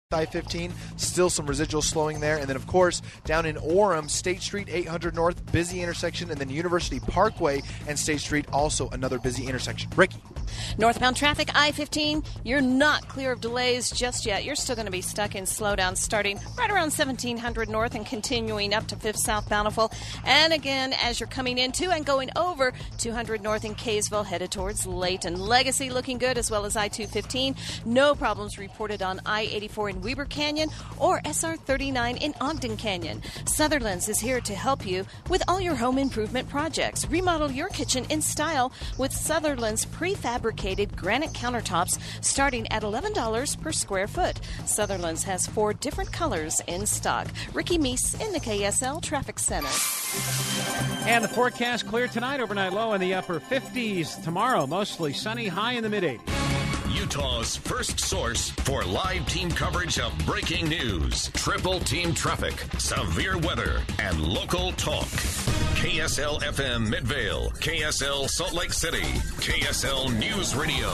I-15, still some residual slowing there. And then, of course, down in Orem, State Street, 800 North, busy intersection. And then University Parkway and State Street, also another busy intersection. Ricky. Northbound traffic, I-15, you're not clear of delays just yet. You're still going to be stuck in slowdowns starting right around 1700 North and continuing up to 5th South Bountiful. And again, as you're coming into and going over 200 North in Kaysville, headed towards Layton. Legacy looking good, as well as I-215. No problems reported on I-84 in Weber Canyon or SR-39 in Ogden Canyon. Sutherland's is here to help you with all your home improvement projects. Remodel your kitchen in style with Sutherland's prefabricated granite countertops starting at $11 per square foot. Sutherland's has 4 different colors in stock. Ricky Meese in the KSL Traffic Center. And the forecast clear tonight, overnight low in the upper 50s. Tomorrow, mostly sunny, high in the mid-80s. Utah's first source for live team coverage of breaking news, triple team traffic, severe weather, and local talk. KSL FM Midvale, KSL Salt Lake City, KSL News Radio.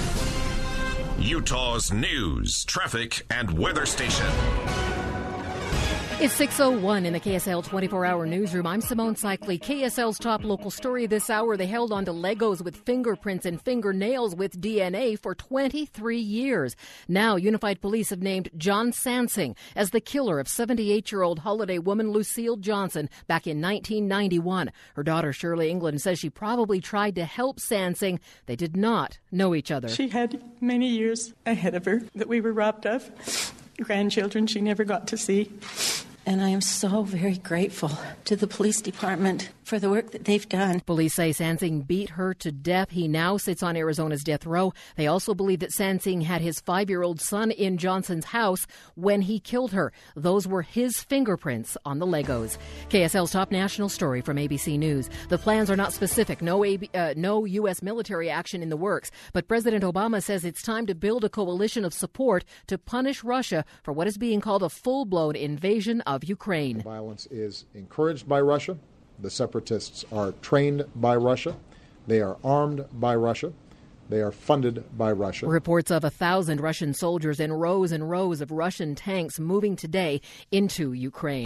Utah's news, traffic, and weather station. It's 6:01 in the KSL 24-hour newsroom. I'm Simone Cycli. KSL's top local story this hour. They held on to Legos with fingerprints and fingernails with DNA for 23 years. Now, Unified Police have named John Sansing as the killer of 78-year-old Holiday woman Lucille Johnson back in 1991. Her daughter, Shirley England, says she probably tried to help Sansing. They did not know each other. She had many years ahead of her that we were robbed of. Grandchildren she never got to see. And I am so very grateful to the police department for the work that they've done. Police say Sansing beat her to death. He now sits on Arizona's death row. They also believe that Sansing had his 5-year-old son in Johnson's house when he killed her. Those were his fingerprints on the Legos. KSL's top national story from ABC News. The plans are not specific. No U.S. military action in the works. But President Obama says it's time to build a coalition of support to punish Russia for what is being called a full-blown invasion of Ukraine. The violence is encouraged by Russia. The separatists are trained by Russia. They are armed by Russia. They are funded by Russia. Reports of 1,000 Russian soldiers and rows of Russian tanks moving today into Ukraine.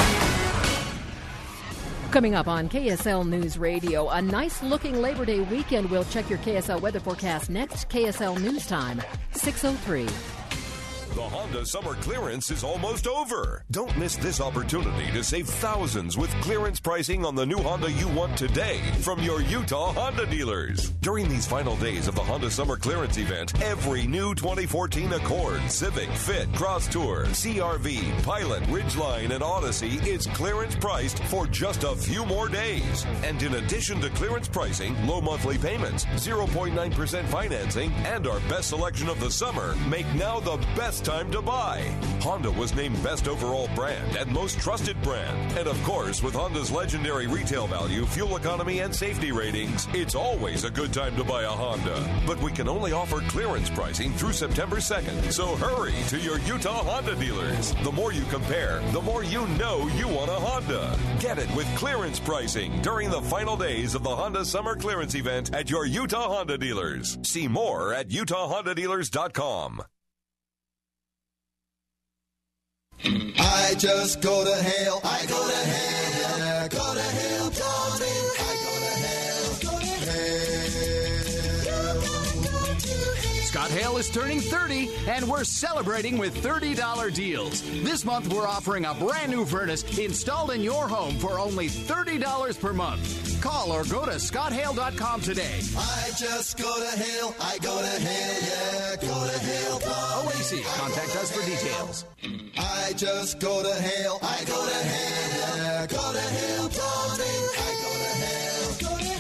Coming up on KSL News Radio, a nice-looking Labor Day weekend. We'll check your KSL weather forecast next. KSL News Time, 6:03. The Honda summer clearance is almost over. Don't miss this opportunity to save thousands with clearance pricing on the new Honda you want today from your Utah Honda dealers. During these final days of the Honda summer clearance event, every new 2014 Accord, Civic, Fit, Cross Tour, CRV, Pilot, Ridgeline, and Odyssey is clearance priced for just a few more days. And in addition to clearance pricing, low monthly payments, 0.9% financing, and our best selection of the summer make now the best time to buy. Honda was named Best Overall Brand and Most Trusted Brand. And of course, with Honda's legendary retail value, fuel economy, and safety ratings, it's always a good time to buy a Honda. But we can only offer clearance pricing through September 2nd. So hurry to your Utah Honda dealers. The more you compare, the more you know you want a Honda. Get it with clearance pricing during the final days of the Honda Summer Clearance Event at your Utah Honda dealers. See more at UtahHondaDealers.com. I just go to hell. I go to hell. Go to hell, darling. I go to hell. Go to hell. Scott Hale is turning 30, and we're celebrating with $30 deals. This month, we're offering a brand new furnace installed in your home for only $30 per month. Call or go to ScottHale.com today. I just go to hell. I go to hell. Yeah, go to hell, darling. OAC. Contact us for details. I just go to hell. I go to hell. Yeah, go to hell, darling. I go to hell. Go to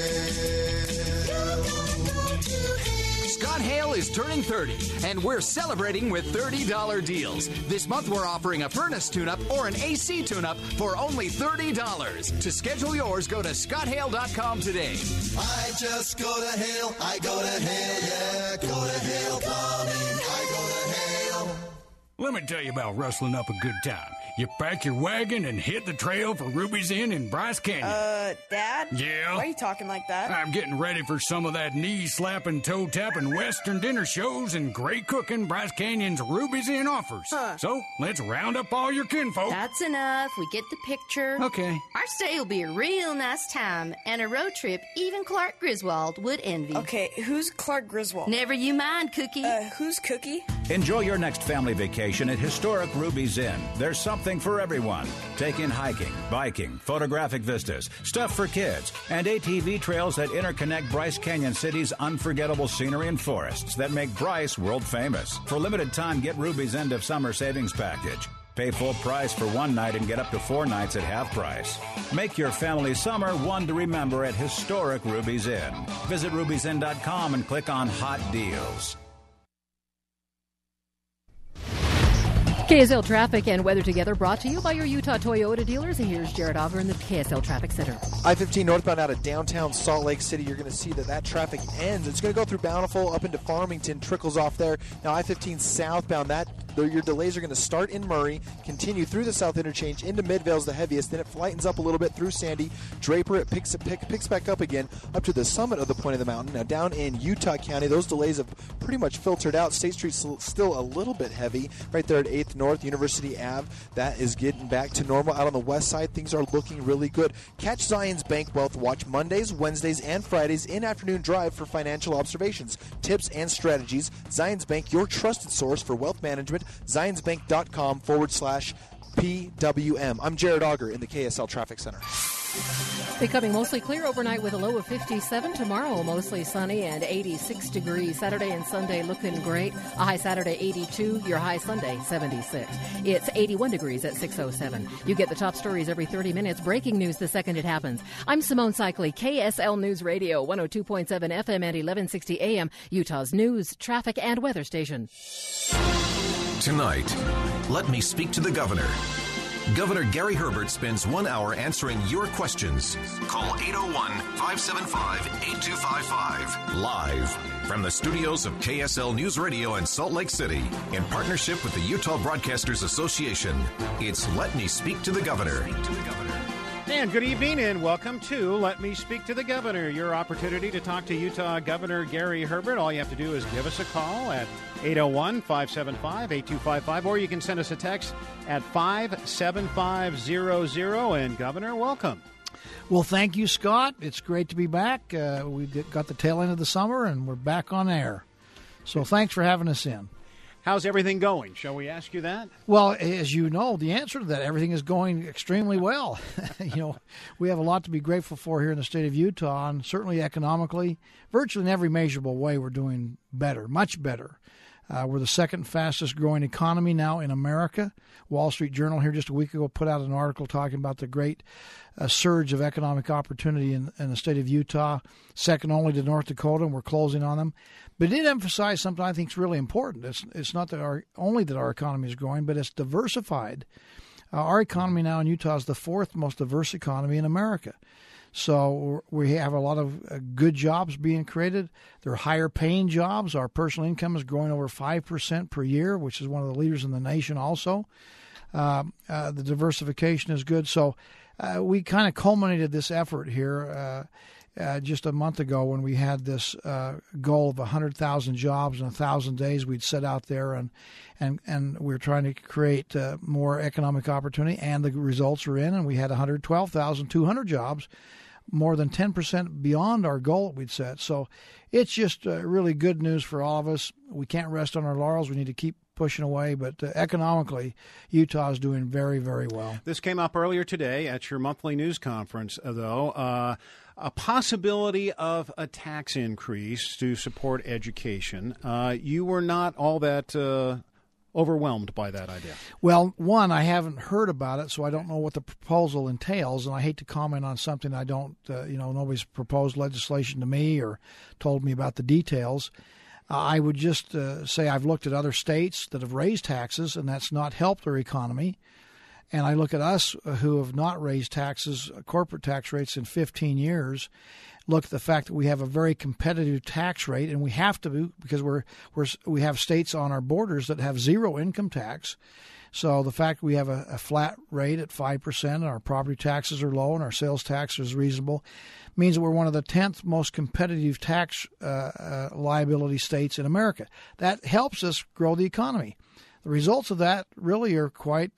hell. Scott Hale is turning 30, and we're celebrating with $30 deals. This month, we're offering a furnace tune-up or an AC tune-up for only $30. To schedule yours, go to ScottHale.com today. I just go to hell. I go to hell. Yeah, go to hell, darling. I go to hell. Let me tell you about rustling up a good time. you pack your wagon and hit the trail for Ruby's Inn in Bryce Canyon. Dad? Yeah? Why are you talking like that? I'm getting ready for some of that knee-slapping, toe-tapping Western dinner shows and great cooking Bryce Canyon's Ruby's Inn offers. So, let's round up all your kinfolk. That's enough. We get the picture. Okay. Our stay will be a real nice time and a road trip even Clark Griswold would envy. Okay, who's Clark Griswold? Never you mind, Cookie. Who's Cookie? Enjoy your next family vacation at historic Ruby's Inn. There's something for everyone. Take in hiking, biking, photographic vistas, stuff for kids, and ATV trails that interconnect Bryce Canyon City's unforgettable scenery and forests that make Bryce world famous. For limited time, get Ruby's End of Summer Savings Package. Pay full price for one night and get up to 4 nights at half price. Make your family summer one to remember at historic Ruby's Inn. Visit rubysinn.com and click on Hot Deals. KSL Traffic and Weather Together brought to you by your Utah Toyota dealers. And here's Jared Auger in the KSL Traffic Center. I-15 northbound out of downtown Salt Lake City. You're going to see that traffic ends. It's going to go through Bountiful up into Farmington, trickles off there. Now I-15 southbound, your delays are going to start in Murray, continue through the South Interchange into Midvale's the heaviest. Then it lightens up a little bit through Sandy. Draper, it picks back up again up to the summit of the point of the mountain. Now down in Utah County, those delays have pretty much filtered out. State Street's still a little bit heavy right there at 8th North, University Ave. That is getting back to normal. Out on the west side, things are looking really good. Catch Zions Bank Wealth Watch Mondays, Wednesdays, and Fridays in Afternoon Drive for financial observations, tips, and strategies. Zions Bank, your trusted source for wealth management. ZionsBank.com/PWM. I'm Jared Auger in the KSL Traffic Center. Becoming mostly clear overnight with a low of 57. Tomorrow, mostly sunny and 86 degrees. Saturday and Sunday looking great. A high Saturday, 82. Your high Sunday, 76. It's 81 degrees at 6:07. You get the top stories every 30 minutes. Breaking news the second it happens. I'm Simone Cycli, KSL News Radio, 102.7 FM and 1160 AM, Utah's news, traffic, and weather station. Tonight, let me speak to the governor. Governor Gary Herbert spends 1 hour answering your questions. Call 801-575-8255. Live from the studios of KSL News Radio in Salt Lake City, in partnership with the Utah Broadcasters Association, it's Let Me Speak to the Governor. And good evening and welcome to Let Me Speak to the Governor, your opportunity to talk to Utah Governor Gary Herbert. All you have to do is give us a call at 801-575-8255, or you can send us a text at 57500. And Governor, welcome. Well, thank you, Scott. It's great to be back. We got the tail end of the summer, and we're back on air. So thanks for having us in. How's everything going? Shall we ask you that? Well, as you know, the answer to that, everything is going extremely well. We have a lot to be grateful for here in the state of Utah, and certainly economically, virtually in every measurable way, we're doing better, much better. We're the second fastest growing economy now in America. Wall Street Journal here just a week ago put out an article talking about the great surge of economic opportunity in the state of Utah, second only to North Dakota, and we're closing on them. But it did emphasize something I think is really important. It's not that only that our economy is growing, but it's diversified. Our economy now in Utah is the fourth most diverse economy in America. So we have a lot of good jobs being created. They're higher paying jobs. Our personal income is growing over 5% per year, which is one of the leaders in the nation also. The diversification is good. So we kind of culminated this effort here just a month ago when we had this goal of 100,000 jobs in 1,000 days we'd set out there, and we're trying to create more economic opportunity, and the results are in, and we had 112,200 jobs, more than 10% beyond our goal that we'd set. So it's just really good news for all of us. We can't rest on our laurels. We need to keep pushing away, but economically, Utah is doing very, very well. This came up earlier today at your monthly news conference, though. A possibility of a tax increase to support education. You were not all that overwhelmed by that idea. Well, one, I haven't heard about it, so I don't know what the proposal entails, and I hate to comment on something I don't, nobody's proposed legislation to me or told me about the details. I would just say I've looked at other states that have raised taxes, and that's not helped their economy. And I look at us who have not raised taxes, corporate tax rates in 15 years. Look at the fact that we have a very competitive tax rate, and we have to because we have states on our borders that have zero income tax. So the fact we have a flat rate at 5% and our property taxes are low and our sales tax is reasonable means that we're one of the 10th most competitive tax liability states in America. That helps us grow the economy. The results of that really are quite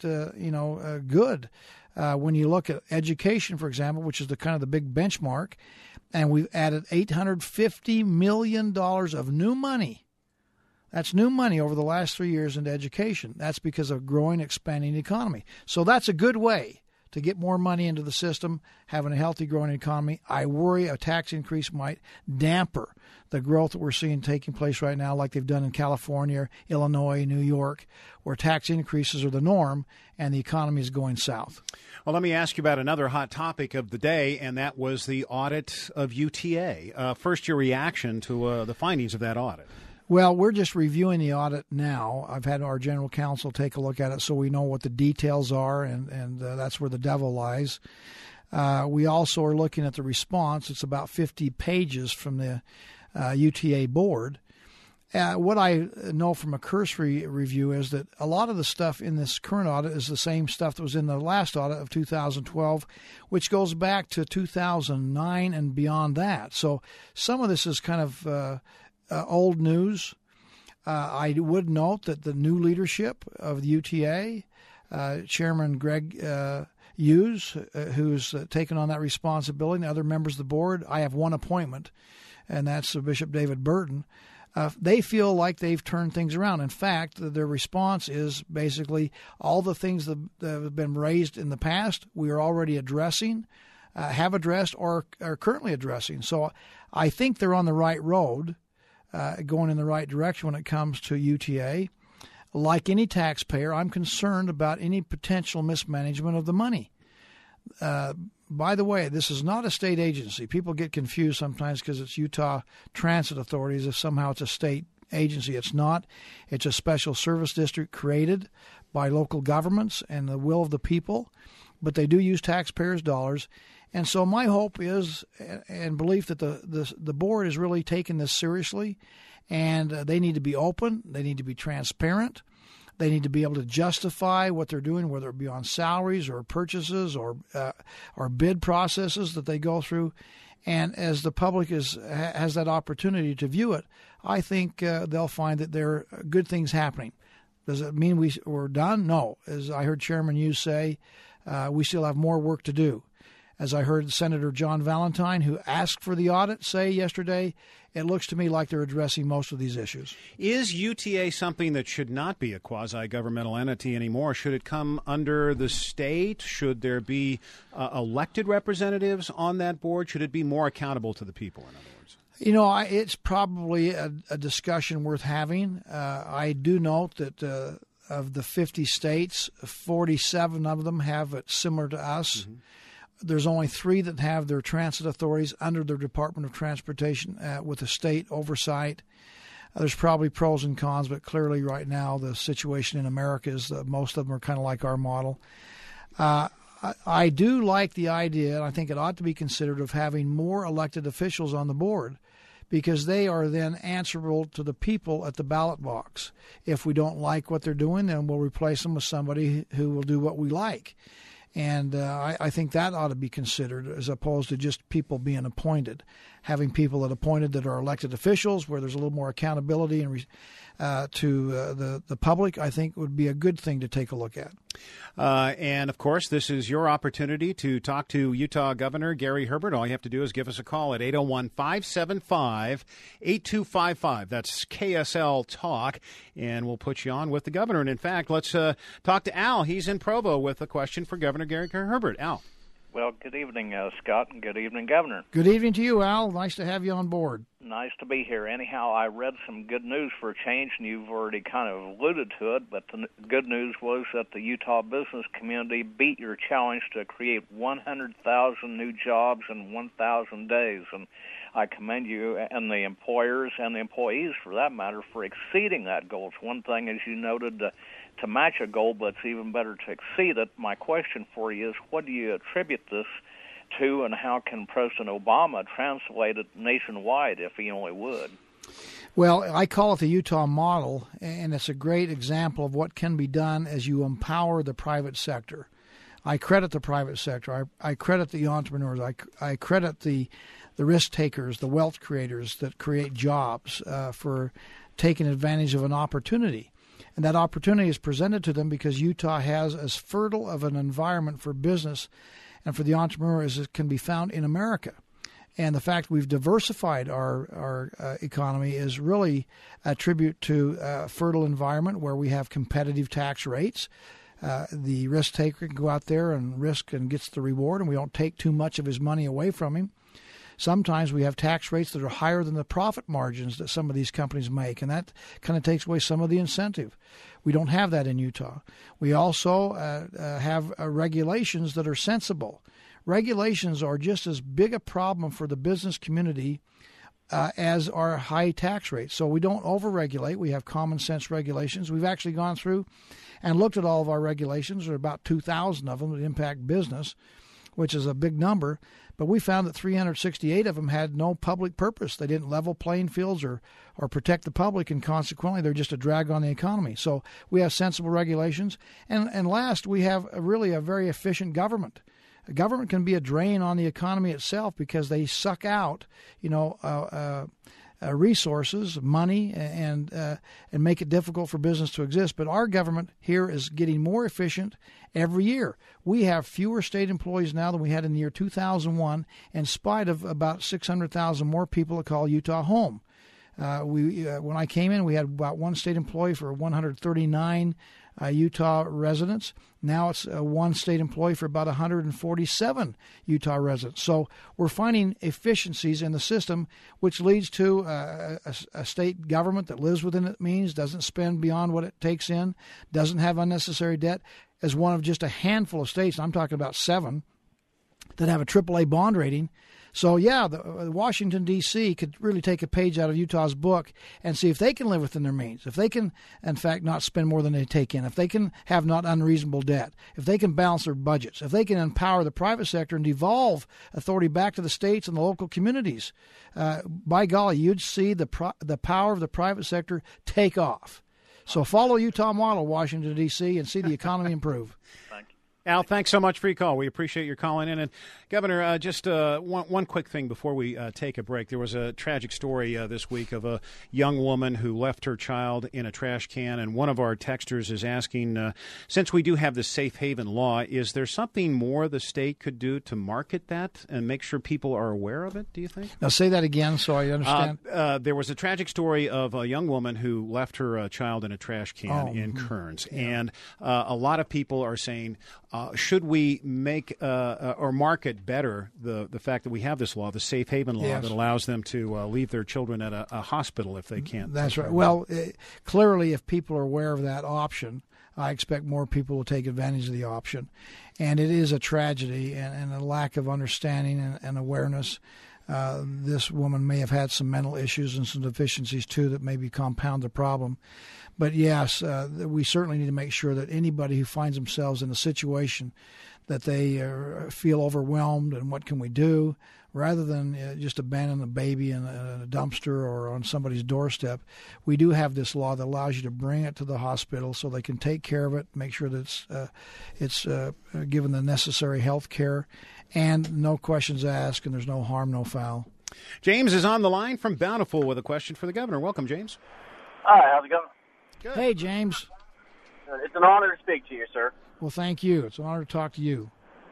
good. When you look at education, for example, which is the kind of the big benchmark, and we've added $850 million of new money. That's new money over the last 3 years into education. That's because of a growing, expanding economy. So that's a good way to get more money into the system, having a healthy, growing economy. I worry a tax increase might damper the growth that we're seeing taking place right now, like they've done in California, Illinois, New York, where tax increases are the norm and the economy is going south. Well, let me ask you about another hot topic of the day, and that was the audit of UTA. First, your reaction to the findings of that audit. Well, we're just reviewing the audit now. I've had our general counsel take a look at it so we know what the details are, and that's where the devil lies. We also are looking at the response. It's about 50 pages from the UTA board. What I know from a cursory review is that a lot of the stuff in this current audit is the same stuff that was in the last audit of 2012, which goes back to 2009 and beyond that. So some of this is kind of old news. I would note that the new leadership of the UTA, Chairman Greg Hughes, who's taken on that responsibility, and other members of the board, I have one appointment, and that's Bishop David Burton. They feel like they've turned things around. In fact, their response is basically all the things that have been raised in the past we are already addressing, have addressed, or are currently addressing. So I think they're on the right road. Going in the right direction when it comes to UTA. Like any taxpayer, I'm concerned about any potential mismanagement of the money. By the way, this is not a state agency. People get confused sometimes because it's Utah Transit Authority as if somehow it's a state agency. It's not. It's a special service district created by local governments and the will of the people, but they do use taxpayers' dollars. And so my hope is and belief that the board is really taking this seriously, and they need to be open. They need to be transparent. They need to be able to justify what they're doing, whether it be on salaries or purchases or bid processes that they go through. And as the public has that opportunity to view it, I think they'll find that there are good things happening. Does it mean we're done? No. As I heard Chairman Hughes say, we still have more work to do. As I heard Senator John Valentine, who asked for the audit, say yesterday, it looks to me like they're addressing most of these issues. Is UTA something that should not be a quasi-governmental entity anymore? Should it come under the state? Should there be elected representatives on that board? Should it be more accountable to the people, in other words? You know, it's probably a discussion worth having. I do note that of the 50 states, 47 of them have it similar to us. Mm-hmm. There's only 3 that have their transit authorities under their Department of Transportation with a state oversight. There's probably pros and cons, but clearly right now the situation in America is that most of them are kind of like our model. I do like the idea, and I think it ought to be considered, of having more elected officials on the board, because they are then answerable to the people at the ballot box. If we don't like what they're doing, then we'll replace them with somebody who will do what we like. And I think that ought to be considered as opposed to just people being appointed. Having people that appointed that are elected officials where there's a little more accountability and to the public, I think would be a good thing to take a look at. And, of course, this is your opportunity to talk to Utah Governor Gary Herbert. All you have to do is give us a call at 801-575-8255. That's KSL Talk, and we'll put you on with the governor. And, in fact, let's talk to Al. He's in Provo with a question for Governor Gary Herbert. Al. Well, good evening, Scott, and good evening, Governor. Good evening to you, Al. Nice to have you on board. Nice to be here. Anyhow, I read some good news for a change, and you've already kind of alluded to it, but the good news was that the Utah business community beat your challenge to create 100,000 new jobs in 1,000 days, and I commend you and the employers and the employees, for that matter, for exceeding that goal. It's one thing, as you noted, to match a goal, but it's even better to exceed it. My question for you is, what do you attribute this to, and how can President Obama translate it nationwide if he only would? Well, I call it the Utah model, and it's a great example of what can be done as you empower the private sector. I credit the private sector. I credit the entrepreneurs. I credit the risk takers, the wealth creators that create jobs for taking advantage of an opportunity. And that opportunity is presented to them because Utah has as fertile of an environment for business and for the entrepreneur as it can be found in America. And the fact we've diversified our economy is really a tribute to a fertile environment where we have competitive tax rates. The risk taker can go out there and risk and gets the reward, and we don't take too much of his money away from him. Sometimes we have tax rates that are higher than the profit margins that some of these companies make, and that kind of takes away some of the incentive. We don't have that in Utah. We also have regulations that are sensible. Regulations are just as big a problem for the business community as our high tax rates. So we don't overregulate. We have common sense regulations. We've actually gone through and looked at all of our regulations. There are about 2,000 of them that impact business, which is a big number. But we found that 368 of them had no public purpose. They didn't level playing fields or protect the public, and consequently they're just a drag on the economy. So we have sensible regulations. And last, we have really a very efficient government. A government can be a drain on the economy itself because they suck out, resources, money, and make it difficult for business to exist. But our government here is getting more efficient every year. We have fewer state employees now than we had in the year 2001, in spite of about 600,000 more people that call Utah home. When I came in, we had about one state employee for 139 Utah residents. Now it's one state employee for about 147 Utah residents. So we're finding efficiencies in the system, which leads to a state government that lives within its means, doesn't spend beyond what it takes in, doesn't have unnecessary debt, as one of just a handful of states, I'm talking about 7, that have a AAA bond rating. So, yeah, the Washington, D.C. could really take a page out of Utah's book and see if they can live within their means, if they can, in fact, not spend more than they take in, if they can have not unreasonable debt, if they can balance their budgets, if they can empower the private sector and devolve authority back to the states and the local communities. By golly, you'd see the power of the private sector take off. So follow Utah model, Washington, D.C., and see the economy improve. Thank you. Al, thanks so much for your call. We appreciate your calling in. And, Governor, just one quick thing before we take a break. There was a tragic story this week of a young woman who left her child in a trash can, and one of our texters is asking, since we do have the safe haven law, is there something more the state could do to market that and make sure people are aware of it, do you think? Now, say that again so I understand. There was a tragic story of a young woman who left her child in a trash can in Kearns. Yeah. And a lot of people are saying, should we make or market better the fact that we have this law, the safe haven law, that allows them to leave their children at a hospital if they can't? That's right. Well, clearly, if people are aware of that option, I expect more people will take advantage of the option. And it is a tragedy and a lack of understanding and awareness. This woman may have had some mental issues and some deficiencies, too, that maybe compound the problem. But, yes, we certainly need to make sure that anybody who finds themselves in a situation that they feel overwhelmed and what can we do, rather than just abandon the baby in a dumpster or on somebody's doorstep, we do have this law that allows you to bring it to the hospital so they can take care of it, make sure that it's given the necessary health care, and no questions asked, and there's no harm, no foul. James is on the line from Bountiful with a question for the governor. Welcome, James. Hi, how's it going? Good. Hey, James. It's an honor to speak to you, sir. Well, thank you. It's an honor to talk to you.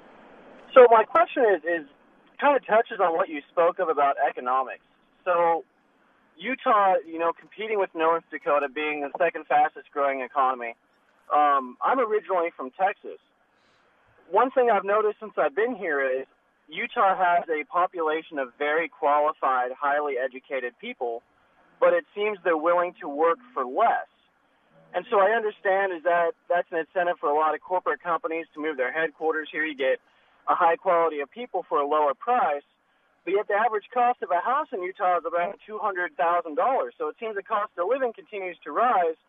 So my question is kind of touches on what you spoke of about economics. So Utah, competing with North Dakota being the second fastest growing economy, I'm originally from Texas. One thing I've noticed since I've been here is Utah has a population of very qualified, highly educated people, but it seems they're willing to work for less. And so I understand that's an incentive for a lot of corporate companies to move their headquarters here. You get a high quality of people for a lower price, but yet the average cost of a house in Utah is about $200,000. So it seems the cost of living continues to rise,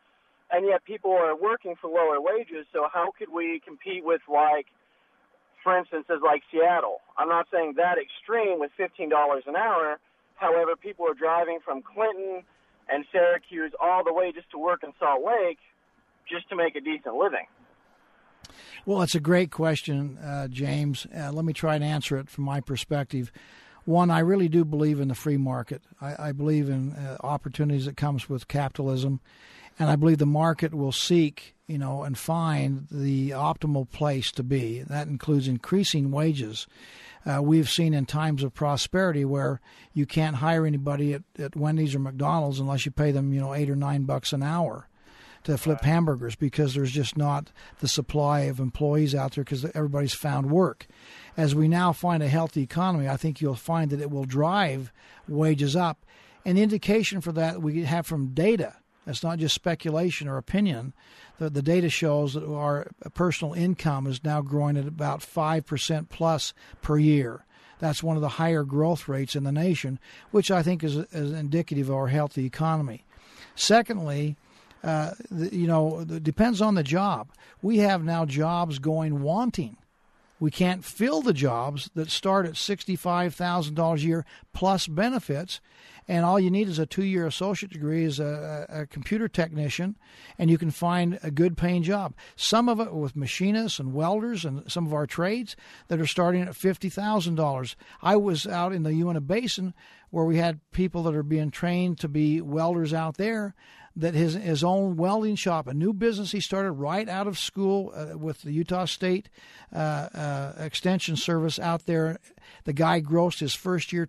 and yet people are working for lower wages. So how could we compete with, like, for instance, as like Seattle? I'm not saying that extreme with $15 an hour. However, people are driving from Clinton and Syracuse all the way just to work in Salt Lake just to make a decent living. Well, it's a great question, James. Let me try and answer it from my perspective. One, I really do believe in the free market. I believe in opportunities that comes with capitalism, and I believe the market will seek, and find the optimal place to be. That includes increasing wages. We've seen in times of prosperity where you can't hire anybody at Wendy's or McDonald's unless you pay them, $8 or $9 an hour to flip hamburgers, because there's just not the supply of employees out there because everybody's found work. As we now find a healthy economy, I think you'll find that it will drive wages up. An indication for that we have from data. That's not just speculation or opinion. The data shows that our personal income is now growing at about 5% plus per year. That's one of the higher growth rates in the nation, which I think is indicative of our healthy economy. Secondly, it depends on the job. We have now jobs going wanting. We can't fill the jobs that start at $65,000 a year plus benefits, and all you need is a 2-year associate degree as a computer technician, and you can find a good paying job. Some of it with machinists and welders and some of our trades that are starting at $50,000. I was out in the Uinta Basin where we had people that are being trained to be welders out there, that his own welding shop, a new business he started right out of school with the Utah State Extension Service out there. The guy grossed his first year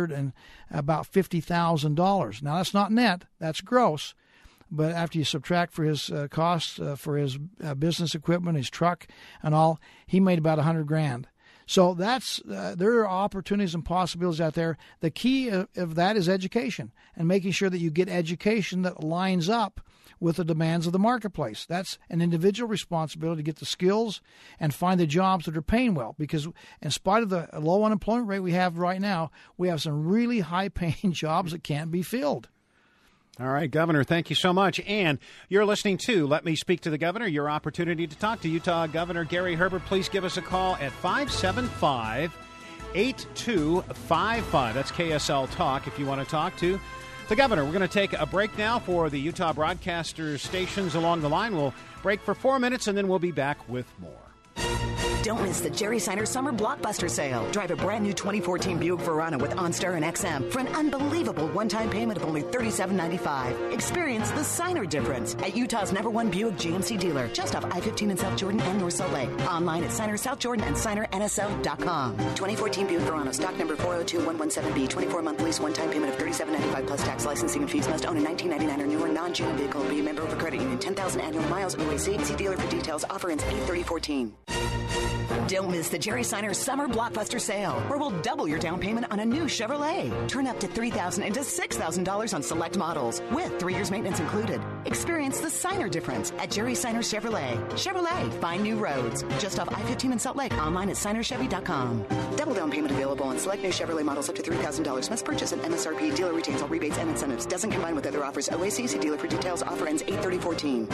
$250,000. Now, that's not net, that's gross. But after you subtract for his costs for his business equipment, his truck and all, he made about $100,000. So that's there are opportunities and possibilities out there. The key of that is education and making sure that you get education that lines up with the demands of the marketplace. That's an individual responsibility to get the skills and find the jobs that are paying well, because in spite of the low unemployment rate we have right now, we have some really high-paying jobs that can't be filled. All right, Governor, thank you so much. And you're listening to Let Me Speak to the Governor, your opportunity to talk to Utah Governor Gary Herbert. Please give us a call at 575-8255. That's KSL Talk if you want to talk to the Governor. We're going to take a break now for the Utah broadcaster stations along the line. We'll break for 4 minutes, and then we'll be back with more. Don't miss the Jerry Seiner Summer Blockbuster Sale. Drive a brand new 2014 Buick Verano with OnStar and XM for an unbelievable one-time payment of only $37.95. Experience the Seiner difference at Utah's #1 Buick GMC dealer, just off I-15 in South Jordan and North Salt Lake. Online at Seiner South Jordan and SeinerNSL.com. 2014 Buick Verano, stock number 402117B, 24-month lease, one-time payment of $37.95 plus tax, licensing and fees. Must own a 1999 or newer non-GM vehicle. Be a member of a credit union. 10,000 annual miles. OAC. See dealer for details. Offer ends 8/30/14. Don't miss the Jerry Seiner Summer Blockbuster Sale, where we'll double your down payment on a new Chevrolet. Turn up to $3,000 into $6,000 on select models, with 3 years maintenance included. Experience the Seiner difference at Jerry Seiner Chevrolet. Chevrolet, find new roads. Just off I-15 in Salt Lake. Online at SeinerChevy.com. Double down payment available on select new Chevrolet models up to $3,000. Must purchase at MSRP. Dealer retains all rebates and incentives. Doesn't combine with other offers. OAC. See dealer for details. Offer ends 8/30/14.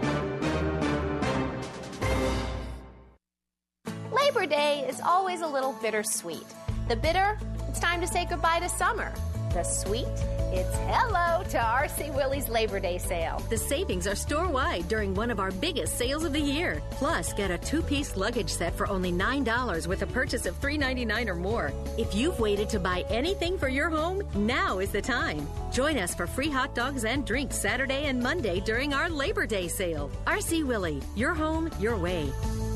Labor Day is always a little bittersweet. The bitter, it's time to say goodbye to summer. The sweet, it's hello to R.C. Willey's Labor Day sale. The savings are store-wide during one of our biggest sales of the year. Plus, get a 2-piece luggage set for only $9 with a purchase of $3.99 or more. If you've waited to buy anything for your home, now is the time. Join us for free hot dogs and drinks Saturday and Monday during our Labor Day sale. R.C. Willey, your home, your way.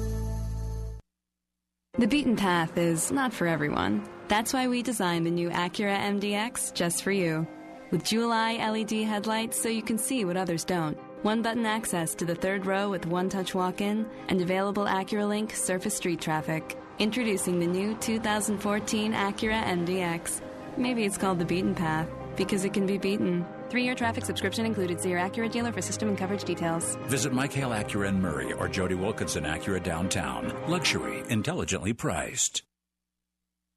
The beaten path is not for everyone. That's why we designed the new Acura MDX just for you. With Jewel-Eye LED headlights so you can see what others don't. One-button access to the third row with one-touch walk-in, and available AcuraLink surface street traffic. Introducing the new 2014 Acura MDX. Maybe it's called the beaten path, because it can be beaten. 3-year traffic subscription included. See your Acura dealer for system and coverage details. Visit Mike Hale Acura in Murray or Jody Wilkinson Acura downtown. Luxury, intelligently priced.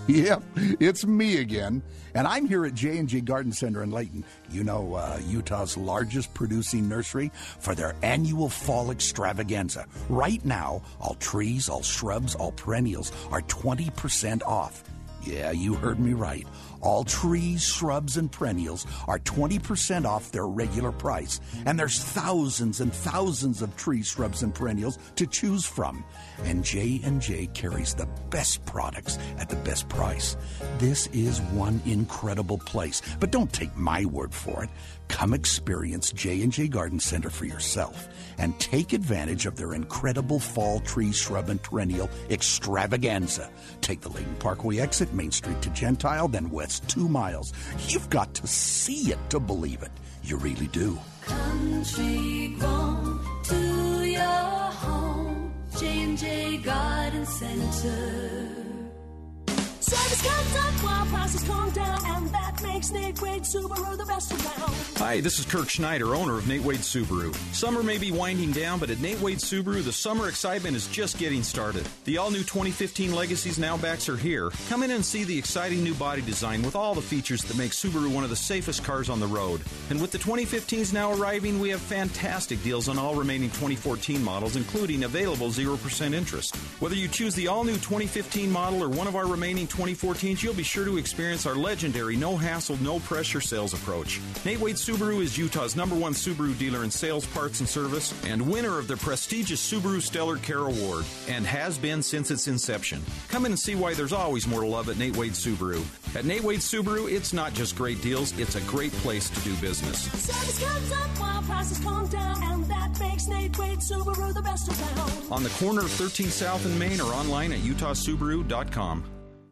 Yep, it's me again, and I'm here at J&J Garden Center in Layton. You know, Utah's largest producing nursery for their annual fall extravaganza. Right now, all trees, all shrubs, all perennials are 20% off. Yeah, you heard me right. All trees, shrubs, and perennials are 20% off their regular price. And there's thousands and thousands of trees, shrubs, and perennials to choose from. And J&J carries the best products at the best price. This is one incredible place. But don't take my word for it. Come experience J&J Garden Center for yourself and take advantage of their incredible fall tree, shrub, and perennial extravaganza. Take the Layton Parkway exit, Main Street to Gentile, then west 2 miles. You've got to see it to believe it. You really do. Country grown to your home, J&J Garden Center. Service comes up while prices come down, and that makes Nate Wade Subaru the best around. Hi, this is Kirk Schneider, owner of Nate Wade Subaru. Summer may be winding down, but at Nate Wade Subaru, the summer excitement is just getting started. The all-new 2015 Legacies and Outbacks are here. Come in and see the exciting new body design with all the features that make Subaru one of the safest cars on the road. And with the 2015s now arriving, we have fantastic deals on all remaining 2014 models, including available 0% interest. Whether you choose the all-new 2015 model or one of our remaining 2014s, you'll be sure to experience our legendary no-hassle, no-pressure sales approach. Nate Wade Subaru is Utah's #1 Subaru dealer in sales, parts, and service, and winner of the prestigious Subaru Stellar Care Award, and has been since its inception. Come in and see why there's always more to love at Nate Wade Subaru. At Nate Wade Subaru, it's not just great deals, it's a great place to do business. Service comes up while prices come down, and that makes Nate Wade Subaru the best around. On the corner of 13th South and Main or online at utahsubaru.com.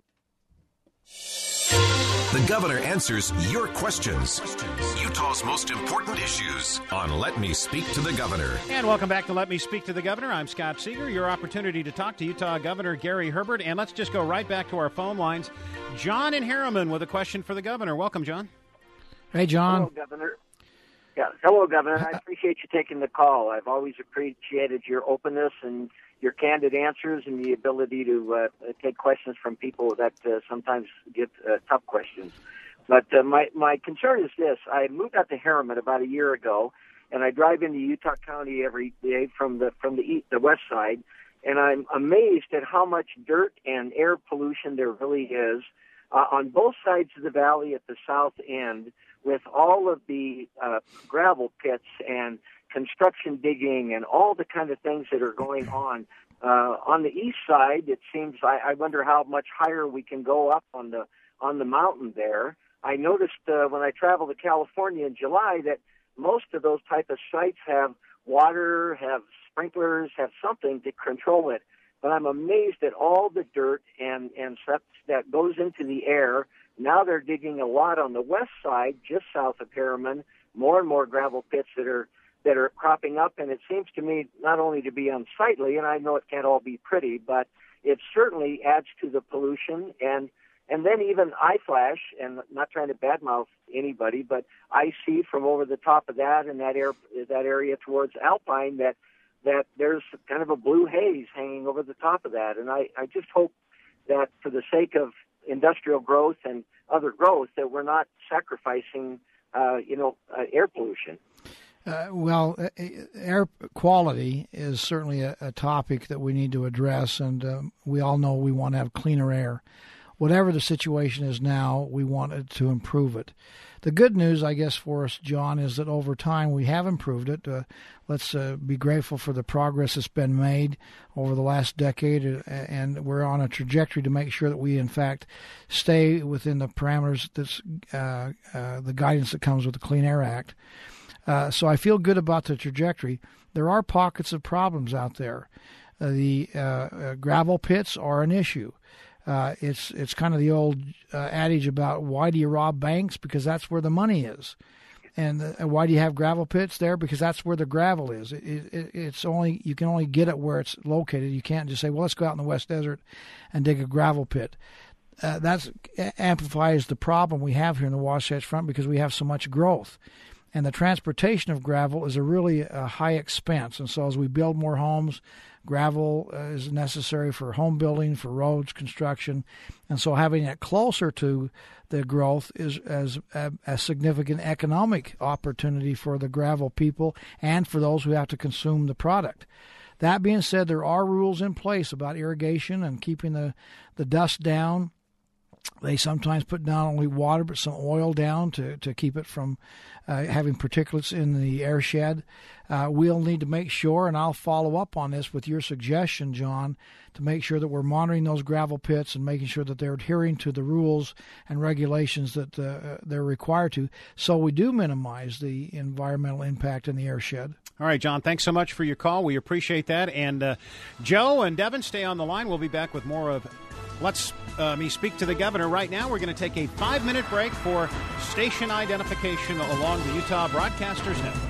The governor answers your questions. Utah's most important issues on Let Me Speak to the Governor. And welcome back to Let Me Speak to the Governor. I'm Scott Seeger. Your opportunity to talk to Utah Governor Gary Herbert. And let's just go right back to our phone lines. John in Harriman with a question for the governor. Welcome, John. Hey, John. Hello, Governor. Yeah, hello, Governor. I appreciate you taking the call. I've always appreciated your openness and your candid answers and the ability to take questions from people that sometimes get tough questions. But my concern is this. I moved out to Harriman about a year ago, and I drive into Utah County every day from the west side, and I'm amazed at how much dirt and air pollution there really is on both sides of the valley at the south end, with all of the gravel pits and construction digging and all the kind of things that are going on. On the east side, it seems, I wonder how much higher we can go up on the mountain there. I noticed when I traveled to California in July that most of those type of sites have water, have sprinklers, have something to control it. But I'm amazed at all the dirt and stuff that goes into the air. Now they're digging a lot on the west side, just south of Harriman, more and more gravel pits that are cropping up, and it seems to me not only to be unsightly, and I know it can't all be pretty, but it certainly adds to the pollution, and then even I flash, and not trying to badmouth anybody, but I see from over the top of that and that area towards Alpine that there's kind of a blue haze hanging over the top of that, and I just hope that for the sake of industrial growth and other growth that we're not sacrificing, air pollution. Air quality is certainly a topic that we need to address, and we all know we want to have cleaner air. Whatever the situation is now, we want to improve it. The good news, I guess, for us, John, is that over time we have improved it. Let's be grateful for the progress that's been made over the last decade, and we're on a trajectory to make sure that we, in fact, stay within the parameters that's the guidance that comes with the Clean Air Act. So I feel good about the trajectory. There are pockets of problems out there. The gravel pits are an issue. It's kind of the old adage about why do you rob banks? Because that's where the money is. And why do you have gravel pits there? Because that's where the gravel is. It's only, you can only get it where it's located. You can't just say, well, let's go out in the West Desert and dig a gravel pit. That amplifies the problem we have here in the Wasatch Front because we have so much growth. And the transportation of gravel is a really high expense. And so as we build more homes, gravel is necessary for home building, for roads, construction. And so having it closer to the growth is as a significant economic opportunity for the gravel people and for those who have to consume the product. That being said, there are rules in place about irrigation and keeping the dust down. They sometimes put not only water but some oil down to keep it from having particulates in the air shed. We'll need to make sure, and I'll follow up on this with your suggestion, John, to make sure that we're monitoring those gravel pits and making sure that they're adhering to the rules and regulations that they're required to, so we do minimize the environmental impact in the air shed. All right, John, thanks so much for your call. We appreciate that. And Joe and Devin, stay on the line. We'll be back with more of Let's Me Speak to the Governor. Right now, we're going to take a 5-minute break for station identification along the Utah Broadcasters Network.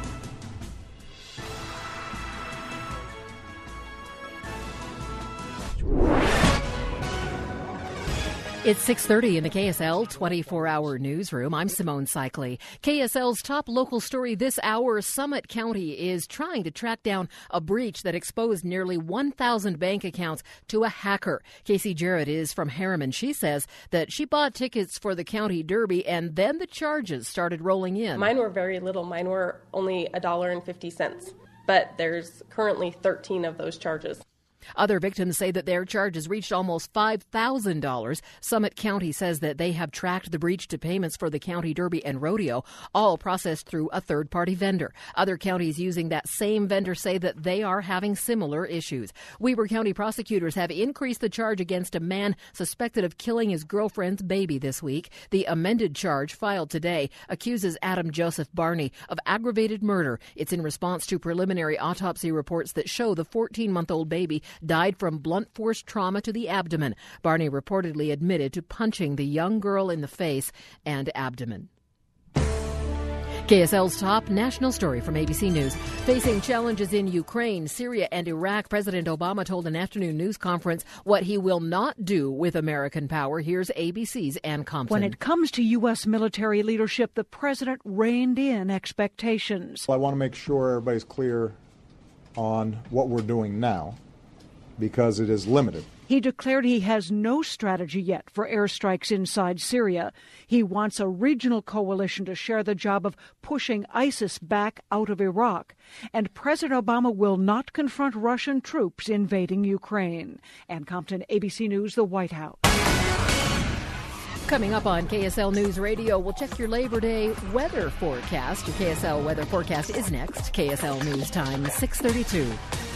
It's 6:30 in the KSL 24-hour newsroom. I'm Simone Cycli. KSL's top local story this hour, Summit County is trying to track down a breach that exposed nearly 1,000 bank accounts to a hacker. Casey Jarrett is from Harriman. She says that she bought tickets for the county derby and then the charges started rolling in. Mine were very little. Mine were only $1.50, but there's currently 13 of those charges. Other victims say that their charges reached almost $5,000. Summit County says that they have tracked the breach to payments for the county derby and rodeo, all processed through a third-party vendor. Other counties using that same vendor say that they are having similar issues. Weber County prosecutors have increased the charge against a man suspected of killing his girlfriend's baby this week. The amended charge filed today accuses Adam Joseph Barney of aggravated murder. It's in response to preliminary autopsy reports that show the 14-month-old baby died from blunt force trauma to the abdomen. Barney reportedly admitted to punching the young girl in the face and abdomen. KSL's top national story from ABC News. Facing challenges in Ukraine, Syria, and Iraq, President Obama told an afternoon news conference what he will not do with American power. Here's ABC's Ann Compton. When it comes to U.S. military leadership, the president reined in expectations. I want to make sure everybody's clear on what we're doing now, because it is limited. He declared he has no strategy yet for airstrikes inside Syria. He wants a regional coalition to share the job of pushing ISIS back out of Iraq. And President Obama will not confront Russian troops invading Ukraine. Ann Compton, ABC News, the White House. Coming up on KSL News Radio, we'll check your Labor Day weather forecast. Your KSL weather forecast is next. KSL News Time, 6:32.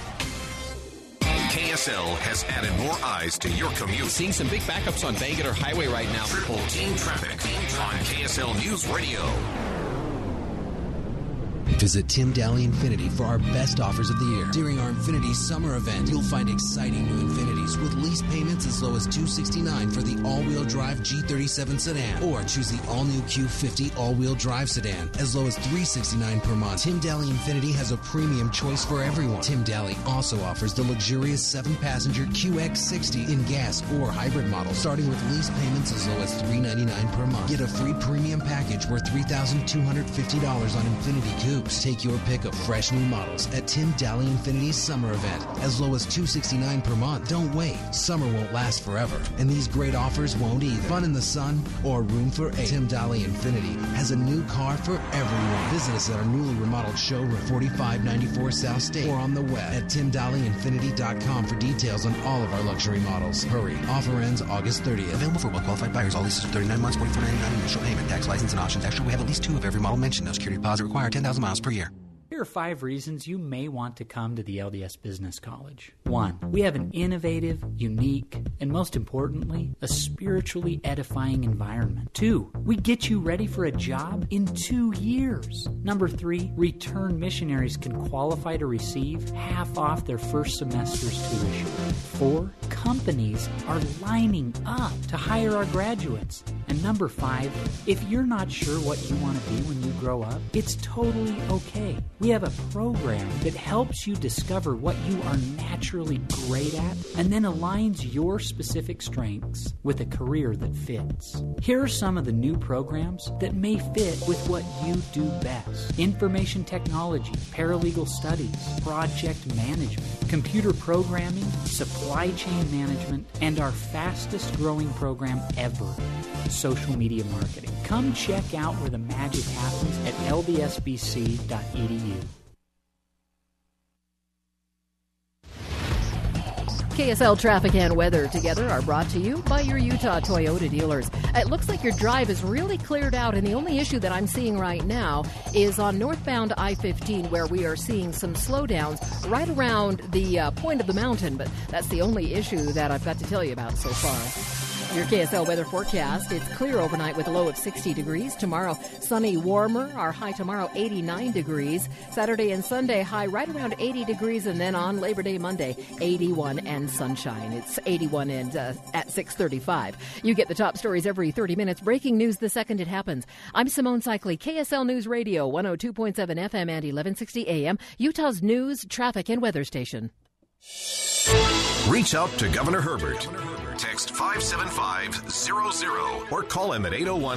KSL has added more eyes to your commute. Seeing some big backups on Bangalore Highway right now. Triple Team Traffic on KSL News Radio. Visit Tim Daly Infiniti for our best offers of the year. During our Infiniti Summer Event, you'll find exciting new Infinitis with lease payments as low as $269 for the all-wheel drive G37 sedan, or choose the all-new Q50 all-wheel drive sedan as low as $369 per month. Tim Daly Infiniti has a premium choice for everyone. Tim Daly also offers the luxurious 7-passenger QX60 in gas or hybrid model, starting with lease payments as low as $399 per month. Get a free premium package worth $3,250 on Infiniti Coupes. Take your pick of fresh new models at Tim Daly Infiniti's Summer Event as low as $269 per month. Don't wait. Summer won't last forever, and these great offers won't either. Fun in the sun or room for 8. Tim Daly Infiniti has a new car for everyone. Visit us at our newly remodeled showroom, 4594 South State, or on the web at timdalyinfiniti.com for details on all of our luxury models. Hurry. Offer ends August 30th. Available for well-qualified buyers. All leases are 39 months, $44.99 initial payment. Tax, license, and options extra. We have at least 2 of every model mentioned. No security deposit required. 10,000 miles per year. Here are 5 reasons you may want to come to the LDS Business College. 1, we have an innovative, unique, and most importantly, a spiritually edifying environment. 2, we get you ready for a job in 2 years. Number 3, return missionaries can qualify to receive half off their first semester's tuition. 4, companies are lining up to hire our graduates. And number 5, if you're not sure what you want to be when you grow up, it's totally okay. We have a program that helps you discover what you are naturally great at and then aligns your specific strengths with a career that fits. Here are some of the new programs that may fit with what you do best. Information technology, paralegal studies, project management, computer programming, supply chain management, and our fastest growing program ever, social media marketing. Come check out where the magic happens at lbsbc.edu. KSL traffic and weather together are brought to you by your Utah Toyota dealers. It looks like your drive is really cleared out, and the only issue that I'm seeing right now is on northbound I-15, where we are seeing some slowdowns right around the point of the mountain, but that's the only issue that I've got to tell you about so far. Your KSL weather forecast, it's clear overnight with a low of 60 degrees. Tomorrow, sunny, warmer. Our high tomorrow, 89 degrees. Saturday and Sunday, high right around 80 degrees. And then on Labor Day Monday, 81 and sunshine. It's 81 and at 6:35. You get the top stories every 30 minutes. Breaking news the second it happens. I'm Simone Cycli, KSL News Radio, 102.7 FM and 1160 AM, Utah's news, traffic, and weather station. Reach out to Governor Herbert. Text 57500 or call him at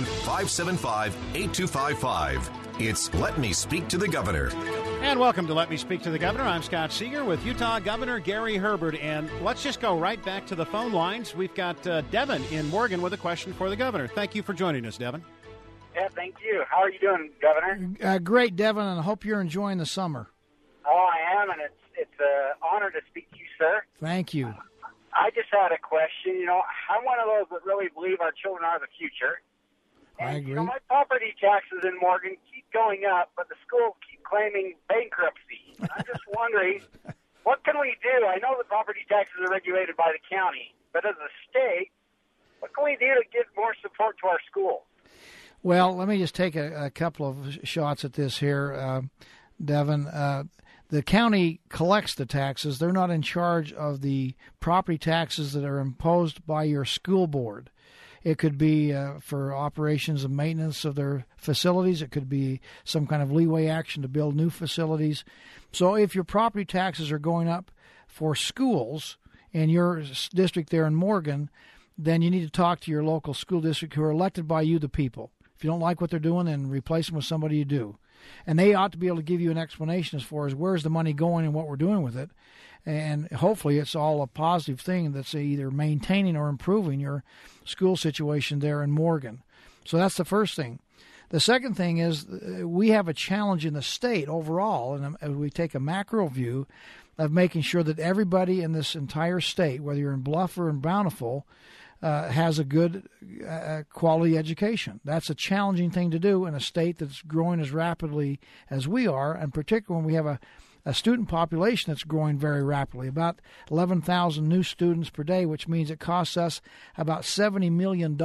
801-575-8255. It's Let Me Speak to the Governor. And welcome to Let Me Speak to the Governor. I'm Scott Seeger with Utah Governor Gary Herbert. And let's just go right back to the phone lines. We've got Devin in Morgan with a question for the Governor. Thank you for joining us, Devin. Yeah, thank you. How are you doing, Governor? Great, Devin, and I hope you're enjoying the summer. Oh, I am, and it's an honor to speak to you, sir. Thank you. I just had a question. I'm one of those that really believe our children are the future. I agree. My property taxes in Morgan keep going up, but the schools keep claiming bankruptcy. I'm just wondering, what can we do? I know the property taxes are regulated by the county, but as a state, what can we do to give more support to our schools? Well, let me just take a couple of shots at this here, Devin. The county collects the taxes. They're not in charge of the property taxes that are imposed by your school board. It could be for operations and maintenance of their facilities. It could be some kind of leeway action to build new facilities. So if your property taxes are going up for schools in your district there in Morgan, then you need to talk to your local school district who are elected by you, the people. If you don't like what they're doing, then replace them with somebody you do. And they ought to be able to give you an explanation as far as where's the money going and what we're doing with it. And hopefully it's all a positive thing that's either maintaining or improving your school situation there in Morgan. So that's the first thing. The second thing is we have a challenge in the state overall, and we take a macro view of making sure that everybody in this entire state, whether you're in Bluff or in Bountiful, has a good quality education. That's a challenging thing to do in a state that's growing as rapidly as we are, and particularly when we have a student population that's growing very rapidly, about 11,000 new students per day, which means it costs us about $70 million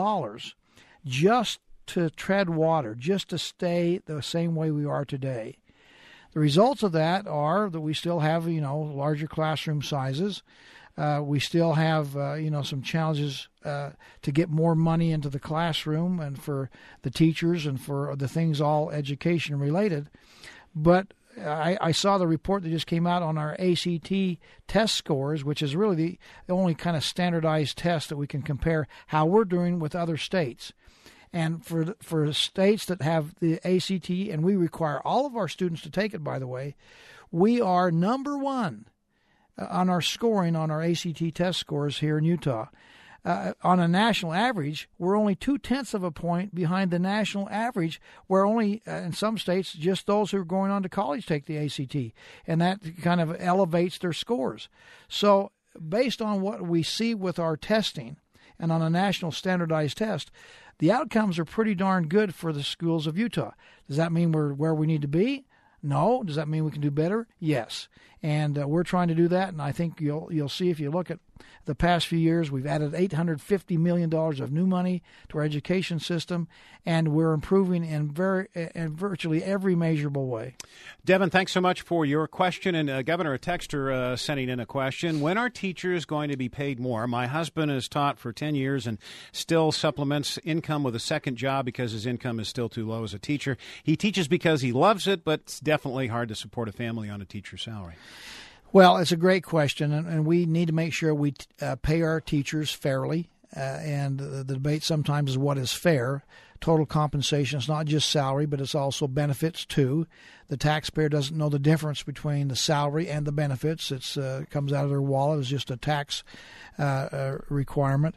just to tread water, just to stay the same way we are today. The results of that are that we still have, larger classroom sizes. We still have, some challenges to get more money into the classroom and for the teachers and for the things all education related. But I saw the report that just came out on our ACT test scores, which is really the only kind of standardized test that we can compare how we're doing with other states. And for states that have the ACT, and we require all of our students to take it, by the way, we are number one on our scoring on our ACT test scores here in Utah. On a national average, we're only 0.2 of a point behind the national average, where only in some states just those who are going on to college take the ACT, and that kind of elevates their scores. So based on what we see with our testing and on a national standardized test, the outcomes are pretty darn good for the schools of Utah. Does that mean we're where we need to be? No. Does that mean we can do better? Yes. And we're trying to do that, and I think you'll see if you look at the past few years, we've added $850 million of new money to our education system, and we're improving in virtually every measurable way. Devin, thanks so much for your question. And Governor, a texter sending in a question. When are teachers going to be paid more? My husband has taught for 10 years and still supplements income with a second job because his income is still too low as a teacher. He teaches because he loves it, but it's definitely hard to support a family on a teacher's salary. Well, it's a great question, and we need to make sure we pay our teachers fairly. And the debate sometimes is what is fair. Total compensation is not just salary, but it's also benefits too. The taxpayer doesn't know the difference between the salary and the benefits. It comes out of their wallet. It's just a tax requirement.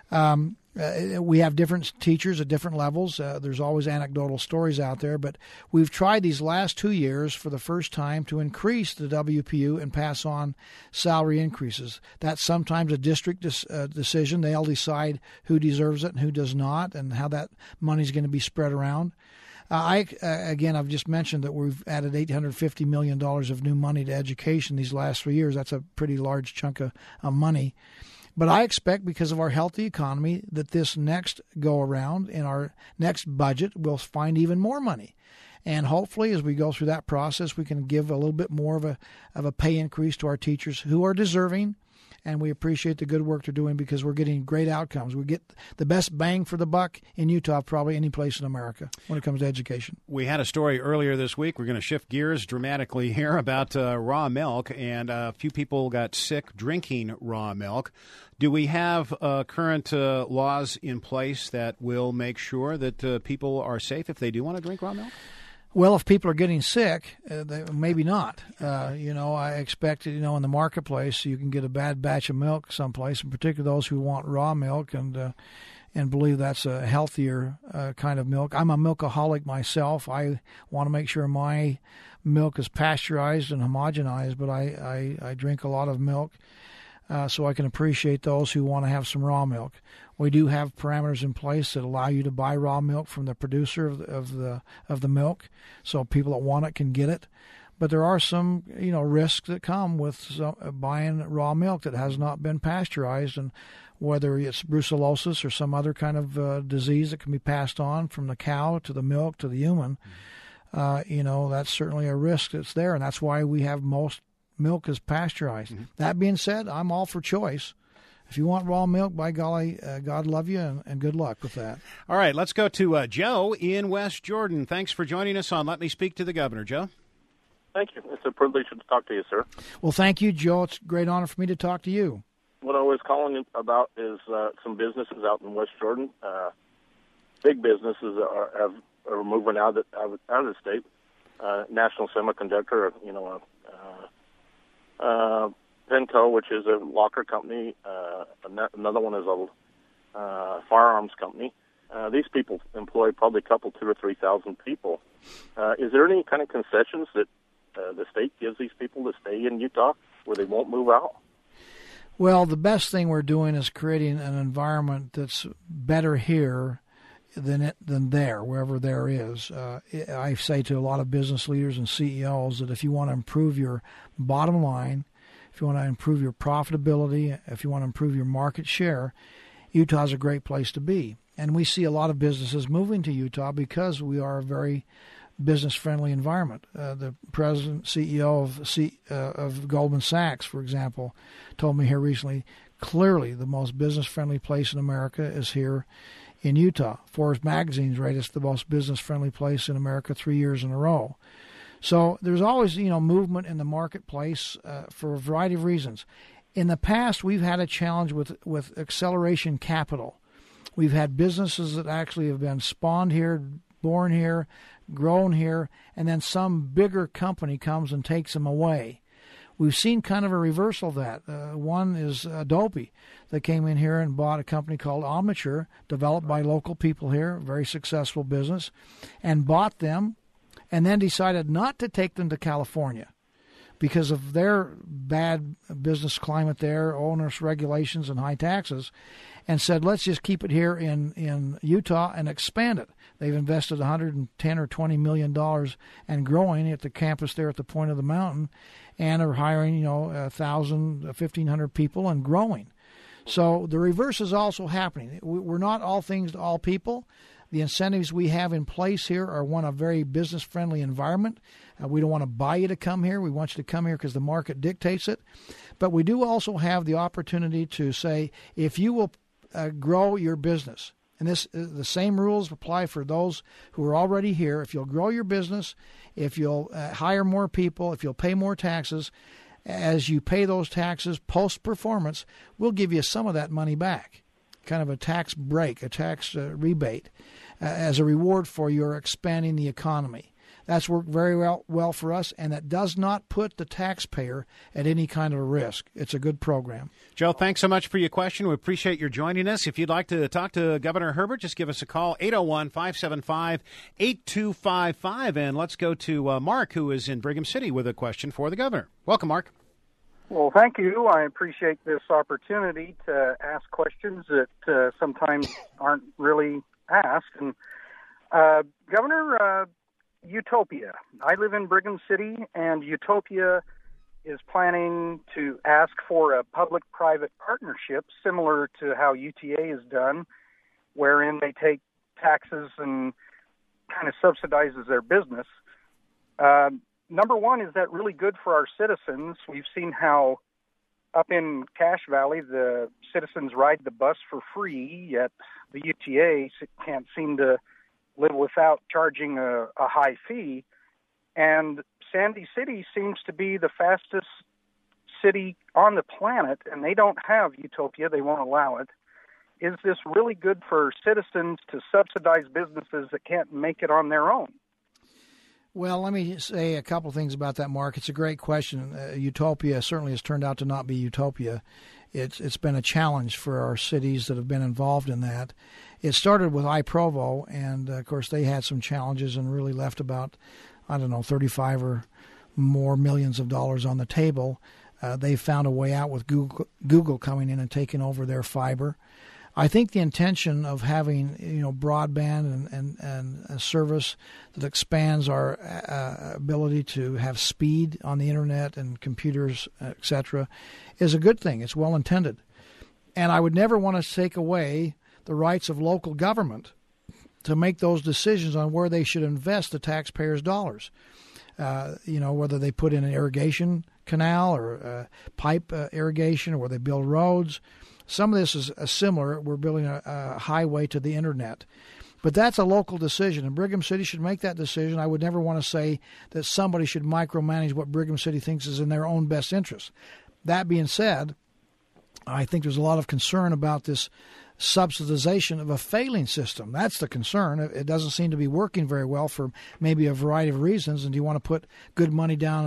We have different teachers at different levels. There's always anecdotal stories out there, but we've tried these last 2 years for the first time to increase the WPU and pass on salary increases. That's sometimes a district decision. They'll decide who deserves it and who does not, and how that money's going to be spread around. I've just mentioned that we've added $850 million of new money to education these last 3 years. That's a pretty large chunk of money. But I expect, because of our healthy economy, that this next go-around in our next budget we'll find even more money. And hopefully, as we go through that process, we can give a little bit more of a pay increase to our teachers who are deserving. And we appreciate the good work they're doing because we're getting great outcomes. We get the best bang for the buck in Utah, probably any place in America, when it comes to education. We had a story earlier this week. We're going to shift gears dramatically here about raw milk, and a few people got sick drinking raw milk. Do we have current laws in place that will make sure that people are safe if they do want to drink raw milk? Well, if people are getting sick, maybe not. I expect, in the marketplace, you can get a bad batch of milk someplace, in particular those who want raw milk and believe that's a healthier kind of milk. I'm a milkaholic myself. I want to make sure my milk is pasteurized and homogenized, but I drink a lot of milk. So I can appreciate those who want to have some raw milk. We do have parameters in place that allow you to buy raw milk from the producer of the milk, so people that want it can get it. But there are some risks that come with buying raw milk that has not been pasteurized, and whether it's brucellosis or some other kind of disease that can be passed on from the cow to the milk to the human. That's certainly a risk that's there, and that's why we have most milk is pasteurized. Mm-hmm. That being said, I'm all for choice. If you want raw milk, by golly, God love you, and good luck with that. All right, let's go to Joe in West Jordan. Thanks for joining us on Let Me Speak to the Governor. Joe? Thank you. It's a privilege to talk to you, sir. Well, thank you, Joe. It's a great honor for me to talk to you. What I was calling about is some businesses out in West Jordan. Big businesses are moving out of the state. National Semiconductor, Penco, which is a locker company. Another one is a firearms company. These people employ probably 2,000 or 3,000 people. Is there any kind of concessions that the state gives these people to stay in Utah where they won't move out? Well, the best thing we're doing is creating an environment that's better here than there, wherever there is. I say to a lot of business leaders and CEOs that if you want to improve your bottom line, if you want to improve your profitability, if you want to improve your market share, Utah's a great place to be. And we see a lot of businesses moving to Utah because we are a very business-friendly environment. The president, CEO of Goldman Sachs, for example, told me here recently, clearly the most business-friendly place in America is here in Utah. Forbes magazine's rated us the most business-friendly place in America 3 years in a row. So there's always, movement in the marketplace for a variety of reasons. In the past, we've had a challenge with acceleration capital. We've had businesses that actually have been spawned here, born here, grown here, and then some bigger company comes and takes them away. We've seen kind of a reversal of that. One is Adobe that came in here and bought a company called Omniture, developed by local people here, very successful business, and bought them and then decided not to take them to California, because of their bad business climate there, onerous regulations and high taxes, and said, let's just keep it here in Utah and expand it. They've invested $110 or $20 million and growing at the campus there at the point of the mountain, and are hiring 1,000, 1,500 people and growing. So the reverse is also happening. We're not all things to all people. The incentives we have in place here are one of very business-friendly environment. We don't want to buy you to come here. We want you to come here because the market dictates it. But we do also have the opportunity to say, if you will grow your business, and the same rules apply for those who are already here. If you'll grow your business, if you'll hire more people, if you'll pay more taxes, as you pay those taxes post-performance, we'll give you some of that money back, kind of a tax break, a tax rebate, as a reward for your expanding the economy. That's worked very well for us, and that does not put the taxpayer at any kind of a risk. It's a good program. Joe, thanks so much for your question. We appreciate your joining us. If you'd like to talk to Governor Herbert, just give us a call, 801-575-8255. And let's go to Mark, who is in Brigham City, with a question for the governor. Welcome, Mark. Well, thank you. I appreciate this opportunity to ask questions that sometimes aren't really asked. And Governor, Utopia. I live in Brigham City, and Utopia is planning to ask for a public-private partnership similar to how UTA is done, wherein they take taxes and kind of subsidizes their business. Number one, is that really good for our citizens? We've seen how up in Cache Valley, the citizens ride the bus for free, yet the UTA can't seem to live without charging a high fee. And Sandy City seems to be the fastest city on the planet, and they don't have Utopia. They won't allow it. Is this really good for citizens to subsidize businesses that can't make it on their own? Well, let me say a couple things about that, Mark. It's a great question. Utopia certainly has turned out to not be Utopia. It's been a challenge for our cities that have been involved in that. It started with iProvo, and, of course, they had some challenges and really left about, 35 or more millions of dollars on the table. They found a way out with Google coming in and taking over their fiber. I think the intention of having broadband and a service that expands our ability to have speed on the internet and computers, etc., is a good thing. It's well intended, and I would never want to take away the rights of local government to make those decisions on where they should invest the taxpayers' dollars. Whether they put in an irrigation canal or pipe irrigation, or where they build roads. Some of this is similar. We're building a highway to the internet. But that's a local decision, and Brigham City should make that decision. I would never want to say that somebody should micromanage what Brigham City thinks is in their own best interest. That being said, I think there's a lot of concern about this subsidization of a failing system. That's the concern. It doesn't seem to be working very well for maybe a variety of reasons, and do you want to put good money down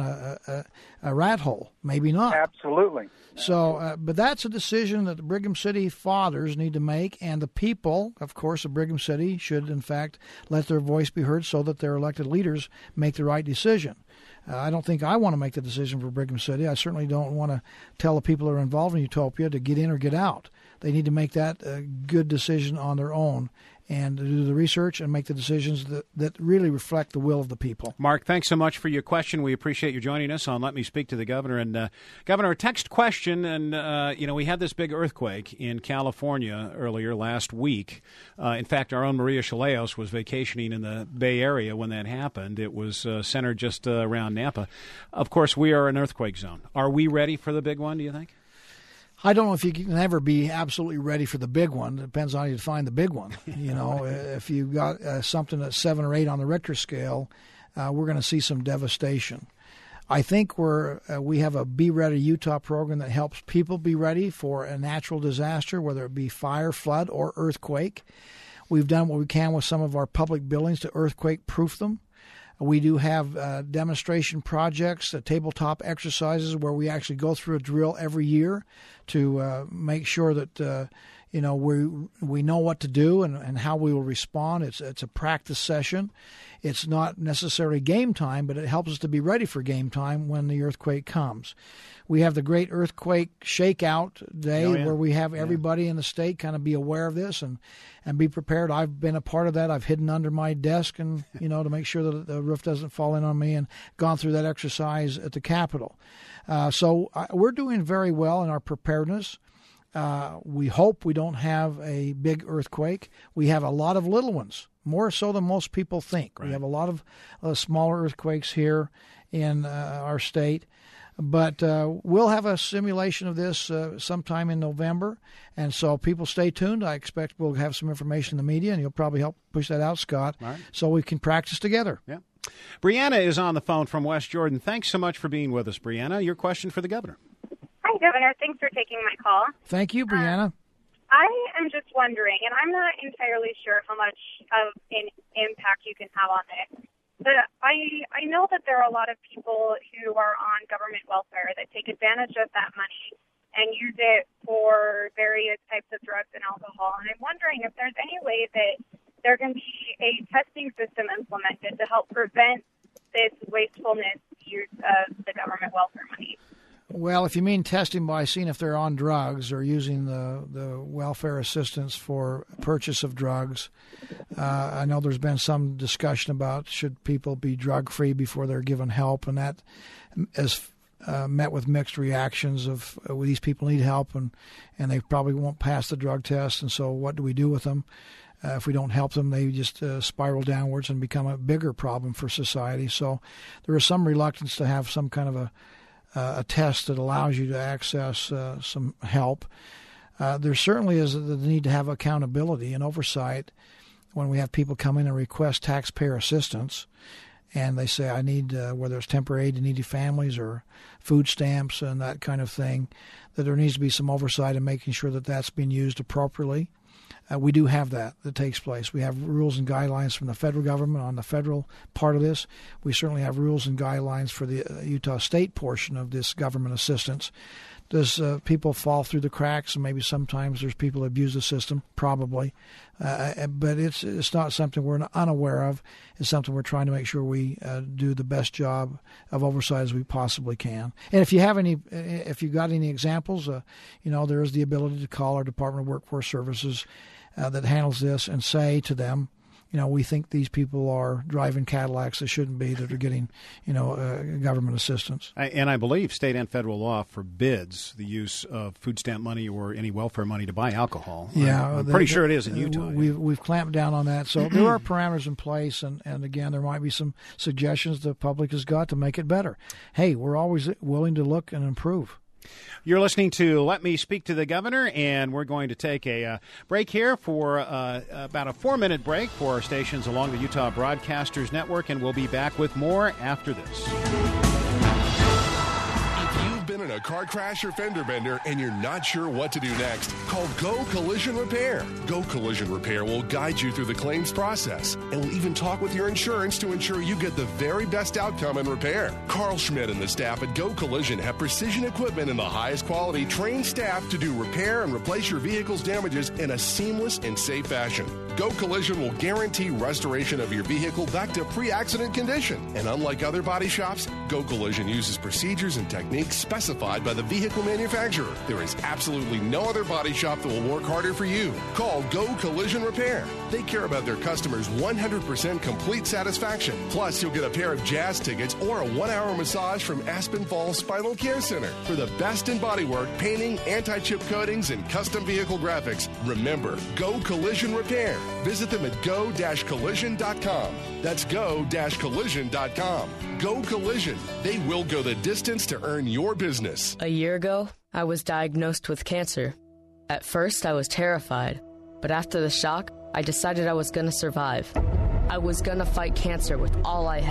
a rat hole? Maybe not. Absolutely. So, but that's a decision that the Brigham City fathers need to make, and the people, of course, of Brigham City should, in fact, let their voice be heard so that their elected leaders make the right decision. I don't think I want to make the decision for Brigham City. I certainly don't want to tell the people that are involved in Utopia to get in or get out. They need to make that a good decision on their own and do the research and make the decisions that really reflect the will of the people. Mark, thanks so much for your question. We appreciate you joining us on Let Me Speak to the Governor. And Governor, a text question, and we had this big earthquake in California earlier last week. In fact, our own Maria Chaleos was vacationing in the Bay Area when that happened. It was centered just around Napa. Of course, we are an earthquake zone. Are we ready for the big one, do you think? I don't know if you can ever be absolutely ready for the big one. It depends on how you define the big one. If you got something at 7 or 8 on the Richter scale, we're going to see some devastation. I think we have a Be Ready Utah program that helps people be ready for a natural disaster, whether it be fire, flood, or earthquake. We've done what we can with some of our public buildings to earthquake-proof them. We do have demonstration projects, tabletop exercises where we actually go through a drill every year to make sure that we know what to do and how we will respond. It's a practice session. It's not necessarily game time, but it helps us to be ready for game time when the earthquake comes. We have the great earthquake shakeout day where we have everybody in the state kind of be aware of this and be prepared. I've been a part of that. I've hidden under my desk and, to make sure that the roof doesn't fall in on me, and gone through that exercise at the Capitol. So we're doing very well in our preparedness. We hope we don't have a big earthquake. We have a lot of little ones, more so than most people think. Right. We have a lot of smaller earthquakes here in our state. But we'll have a simulation of this sometime in November, and so people stay tuned. I expect we'll have some information in the media, and you'll probably help push that out, Scott, so we can practice together. Yeah. Brianna is on the phone from West Jordan. Thanks so much for being with us, Brianna. Your question for the governor. Hi, Governor. Thanks for taking my call. Thank you, Brianna. I am just wondering, and I'm not entirely sure how much of an impact you can have on it, but I know that there are a lot of people who are on government welfare that take advantage of that money and use it for various types of drugs and alcohol. And I'm wondering if there's any way that there can be a testing system implemented to help prevent this wastefulness use of the government welfare money. Well, if you mean testing by seeing if they're on drugs or using the welfare assistance for purchase of drugs, I know there's been some discussion about should people be drug-free before they're given help, and that has met with mixed reactions of these people need help and they probably won't pass the drug test, and so what do we do with them? If we don't help them, they just spiral downwards and become a bigger problem for society. So there is some reluctance to have some kind of a test that allows you to access some help. There certainly is the need to have accountability and oversight when we have people come in and request taxpayer assistance, and they say, I need, whether it's temporary aid to needy families or food stamps and that kind of thing, that there needs to be some oversight in making sure that that's being used appropriately. We do have that takes place. We have rules and guidelines from the federal government on the federal part of this. We certainly have rules and guidelines for the Utah state portion of this government assistance. Does people fall through the cracks? And maybe sometimes there's people who abuse the system, probably. But it's not something we're unaware of. It's something we're trying to make sure we do the best job of oversight as we possibly can. And if you've got any examples, there is the ability to call our Department of Workforce Services that handles this and say to them, we think these people are driving Cadillacs that shouldn't be, that are getting, government assistance. And I believe state and federal law forbids the use of food stamp money or any welfare money to buy alcohol. Yeah, I'm pretty sure it is in Utah. We've clamped down on that. So there are parameters in place, and again, there might be some suggestions the public has got to make it better. Hey, we're always willing to look and improve. You're listening to Let Me Speak to the Governor, and we're going to take a break here for about a 4-minute break for our stations along the Utah Broadcasters Network, and we'll be back with more after this. Been in a car crash or fender bender and you're not sure what to do next, call Go Collision Repair. Go Collision Repair will guide you through the claims process and will even talk with your insurance to ensure you get the very best outcome in repair. Carl Schmidt and the staff at Go Collision have precision equipment and the highest quality trained staff to do repair and replace your vehicle's damages in a seamless and safe fashion. Go Collision will guarantee restoration of your vehicle back to pre-accident condition. And unlike other body shops, Go Collision uses procedures and techniques specified by the vehicle manufacturer. There is absolutely no other body shop that will work harder for you. Call Go Collision Repair. They care about their customers' 100% complete satisfaction. Plus, you'll get a pair of jazz tickets or a 1-hour massage from Aspen Falls Spinal Care Center for the best in bodywork, painting, anti-chip coatings, and custom vehicle graphics. Remember, Go Collision Repair. Visit them at go-collision.com. That's go-collision.com. Go Collision. They will go the distance to earn your business. A year ago, I was diagnosed with cancer. At first, I was terrified, but after the shock, I decided I was going to survive. I was going to fight cancer with all I had.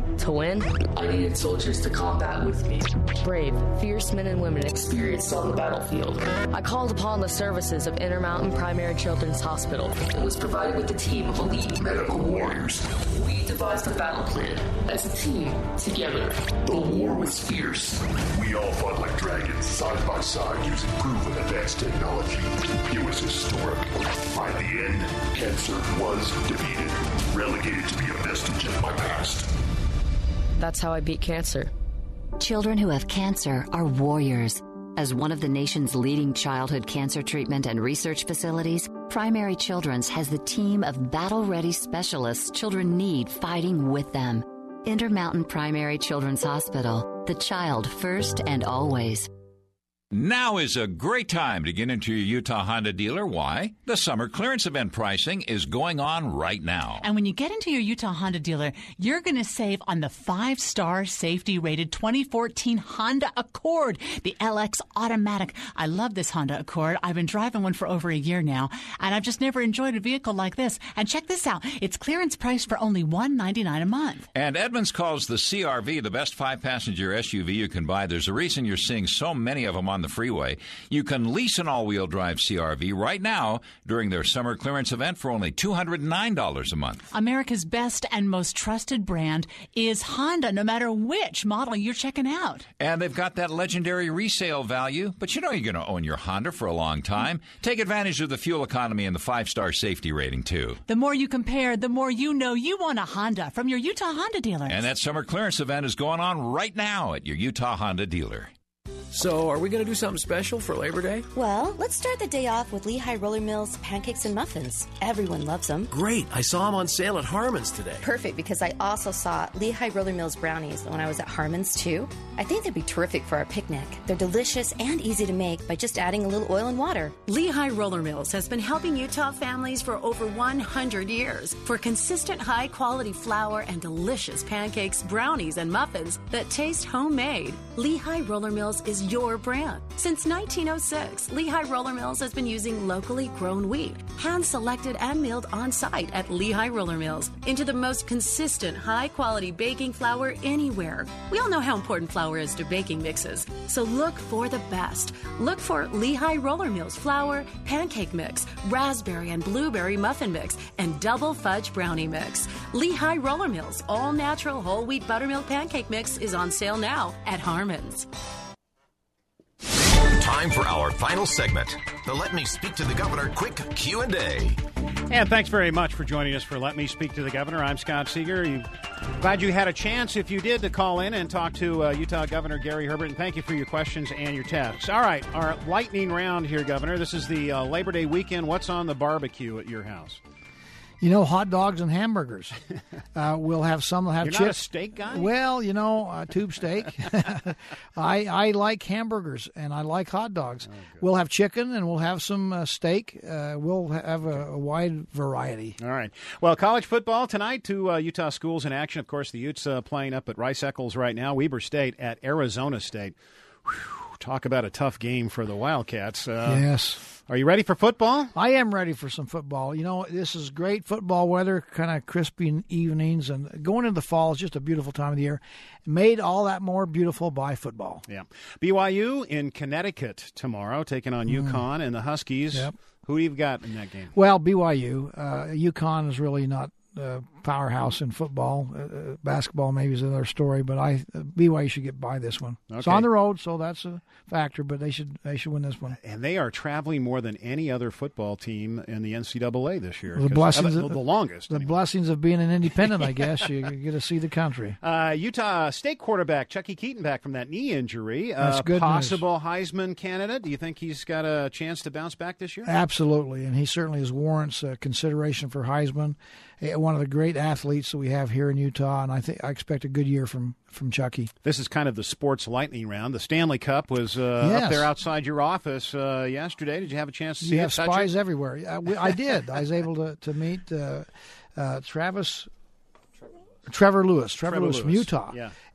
To win, I needed soldiers to combat with me. Brave, fierce men and women Experienced on the battlefield. I called upon the services of Intermountain Primary Children's Hospital. It was provided with a team of elite medical warriors. We devised a battle plan as a team, together. The war was fierce. We all fought like dragons, side by side, using proven advanced technology. It was historic. By the end, cancer was defeated, relegated to be a vestige of my past. That's how I beat cancer. Children who have cancer are warriors. As one of the nation's leading childhood cancer treatment and research facilities, Primary Children's has the team of battle-ready specialists children need fighting with them. Intermountain Primary Children's Hospital, the child first and always. Now is a great time to get into your Utah Honda dealer. Why? The summer clearance event pricing is going on right now. And when you get into your Utah Honda dealer, you're going to save on the 5-star safety-rated 2014 Honda Accord, the LX Automatic. I love this Honda Accord. I've been driving one for over a year now, and I've just never enjoyed a vehicle like this. And check this out. It's clearance priced for only $199 a month. And Edmunds calls the CR-V the best 5-passenger SUV you can buy. There's a reason you're seeing so many of them on the freeway. You can lease an all-wheel drive CR-V right now during their summer clearance event for only $209 a month. America's best and most trusted brand is Honda, no matter which model you're checking out. And they've got that legendary resale value, but you know you're going to own your Honda for a long time. Take advantage of the fuel economy and the 5-star safety rating, too. The more you compare, the more you know you want a Honda from your Utah Honda dealer. And that summer clearance event is going on right now at your Utah Honda dealer. So, are we going to do something special for Labor Day? Well, let's start the day off with Lehigh Roller Mills pancakes and muffins. Everyone loves them. Great. I saw them on sale at Harmon's today. Perfect, because I also saw Lehigh Roller Mills brownies when I was at Harmon's, too. I think they'd be terrific for our picnic. They're delicious and easy to make by just adding a little oil and water. Lehigh Roller Mills has been helping Utah families for over 100 years. For consistent, high-quality flour and delicious pancakes, brownies, and muffins that taste homemade, Lehigh Roller Mills is your brand. Since 1906, Lehigh Roller Mills has been using locally grown wheat, hand-selected and milled on-site at Lehigh Roller Mills, into the most consistent, high-quality baking flour anywhere. We all know how important flour is to baking mixes, so look for the best. Look for Lehigh Roller Mills flour, pancake mix, raspberry and blueberry muffin mix, and double fudge brownie mix. Lehigh Roller Mills all-natural whole wheat buttermilk pancake mix is on sale now at Harmon's. Time for our final segment, the Let Me Speak to the Governor quick Q&A. And thanks very much for joining us for Let Me Speak to the Governor. I'm Scott Seeger. Glad you had a chance, if you did, to call in and talk to Utah Governor Gary Herbert. And thank you for your questions and your texts. All right, our lightning round here, Governor. This is the Labor Day weekend. What's on the barbecue at your house? You know, hot dogs and hamburgers. We'll have some. We'll have You're chips. Not a steak guy? Well, you know, tube steak. I like hamburgers and I like hot dogs. Oh, we'll have chicken and we'll have some steak. We'll have a wide variety. All right. Well, college football tonight. Two Utah schools in action. Of course, the Utes playing up at Rice-Eccles right now. Weber State at Arizona State. Whew, talk about a tough game for the Wildcats. Yes. Are you ready for football? I am ready for some football. You know, this is great football weather, kind of crispy evenings, and going into the fall is just a beautiful time of the year. Made all that more beautiful by football. Yeah. BYU in Connecticut tomorrow, taking on UConn and the Huskies. Yep. Who do you got in that game? Well, BYU. UConn is really not powerhouse in football. Basketball maybe is another story, but BYU should get by this one. Okay. It's on the road, so that's a factor, but they should win this one. And they are traveling more than any other football team in the NCAA this year. The blessings, the longest. The blessings of being an independent, I guess. You get to see the country. Utah State quarterback Chucky Keaton back from that knee injury. That's good possible news. Heisman candidate. Do you think he's got a chance to bounce back this year? Absolutely, and he certainly warrants consideration for Heisman. One of the great athletes that we have here in Utah, and I expect a good year from Chucky. This is kind of the sports lightning round. The Stanley Cup was up there outside your office yesterday. Did you have a chance to see it? You have spies everywhere. I did. I was able to meet Trevor Lewis from Utah. Yeah.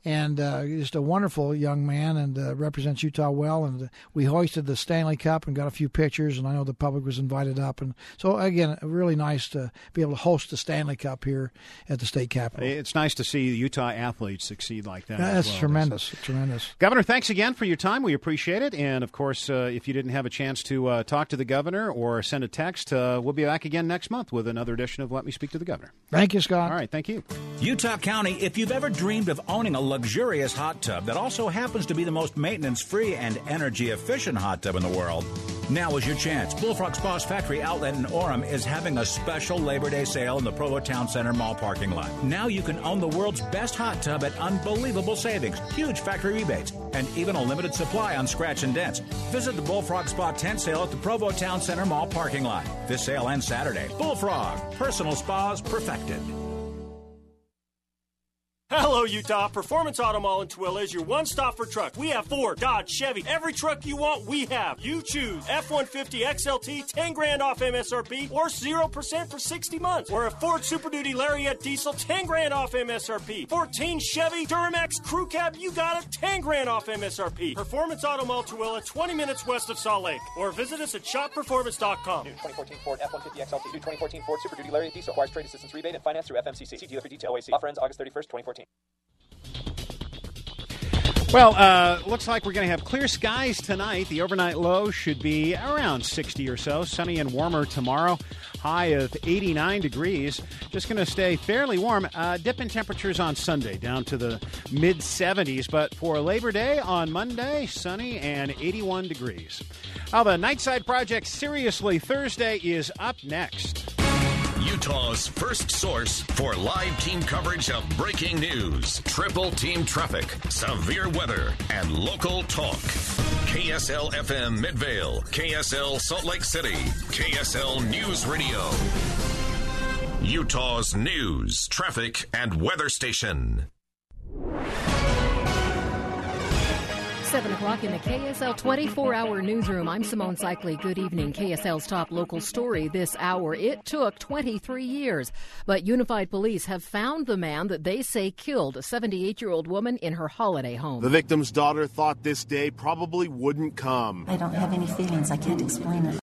and just a wonderful young man, and represents Utah well. And we hoisted the Stanley Cup and got a few pictures, and I know the public was invited up. And so, again, really nice to be able to host the Stanley Cup here at the state capitol. It's nice to see Utah athletes succeed like that. That's well. tremendous. Tremendous. Governor, thanks again for your time. We appreciate it. And, of course, if you didn't have a chance to talk to the governor or send a text, we'll be back again next month with another edition of Let Me Speak to the Governor. Thank you, Scott. All right, thank you. Utah County, if you've ever dreamed of owning a luxurious hot tub that also happens to be the most maintenance-free and energy-efficient hot tub in the world, now is your chance. Bullfrog Spa's factory outlet in Orem is having a special Labor Day sale in the Provo Town Center Mall parking lot. Now you can own the world's best hot tub at unbelievable savings, huge factory rebates, and even a limited supply on scratch and dents. Visit the Bullfrog Spa tent sale at the Provo Town Center Mall parking lot. This sale ends Saturday. Bullfrog, personal spas perfected. Hello, Utah. Performance Auto Mall in Tooele is your one-stop for truck. We have Ford, Dodge, Chevy. Every truck you want, we have. You choose F-150 XLT, 10 grand off MSRP, or 0% for 60 months. Or a Ford Super Duty Lariat Diesel, 10 grand off MSRP. 14 Chevy Duramax Crew Cab, you got it, 10 grand off MSRP. Performance Auto Mall Tooele, 20 minutes west of Salt Lake. Or visit us at shopperformance.com. New 2014 Ford F-150 XLT. New 2014 Ford Super Duty Lariat Diesel. Requires trade assistance rebate and finance through FMCC. See dealer for detail. OAC. Offer ends August 31st, 2014. Well, looks like we're going to have clear skies tonight. The overnight low should be around 60 or so. Sunny and warmer tomorrow. High of 89 degrees. Just going to stay fairly warm. Dip in temperatures on Sunday down to the mid-70s. But for Labor Day on Monday, sunny and 81 degrees. Now, the Nightside Project Seriously Thursday is up next. Utah's first source for live team coverage of breaking news, triple team traffic, severe weather, and local talk. KSL-FM Midvale, KSL Salt Lake City, KSL News Radio. Utah's news, traffic, and weather station. 7 o'clock in the KSL 24-hour newsroom. I'm Simone Cycli. Good evening. KSL's top local story this hour. It took 23 years, but Unified Police have found the man that they say killed a 78-year-old woman in her holiday home. The victim's daughter thought this day probably wouldn't come. I don't have any feelings. I can't explain it.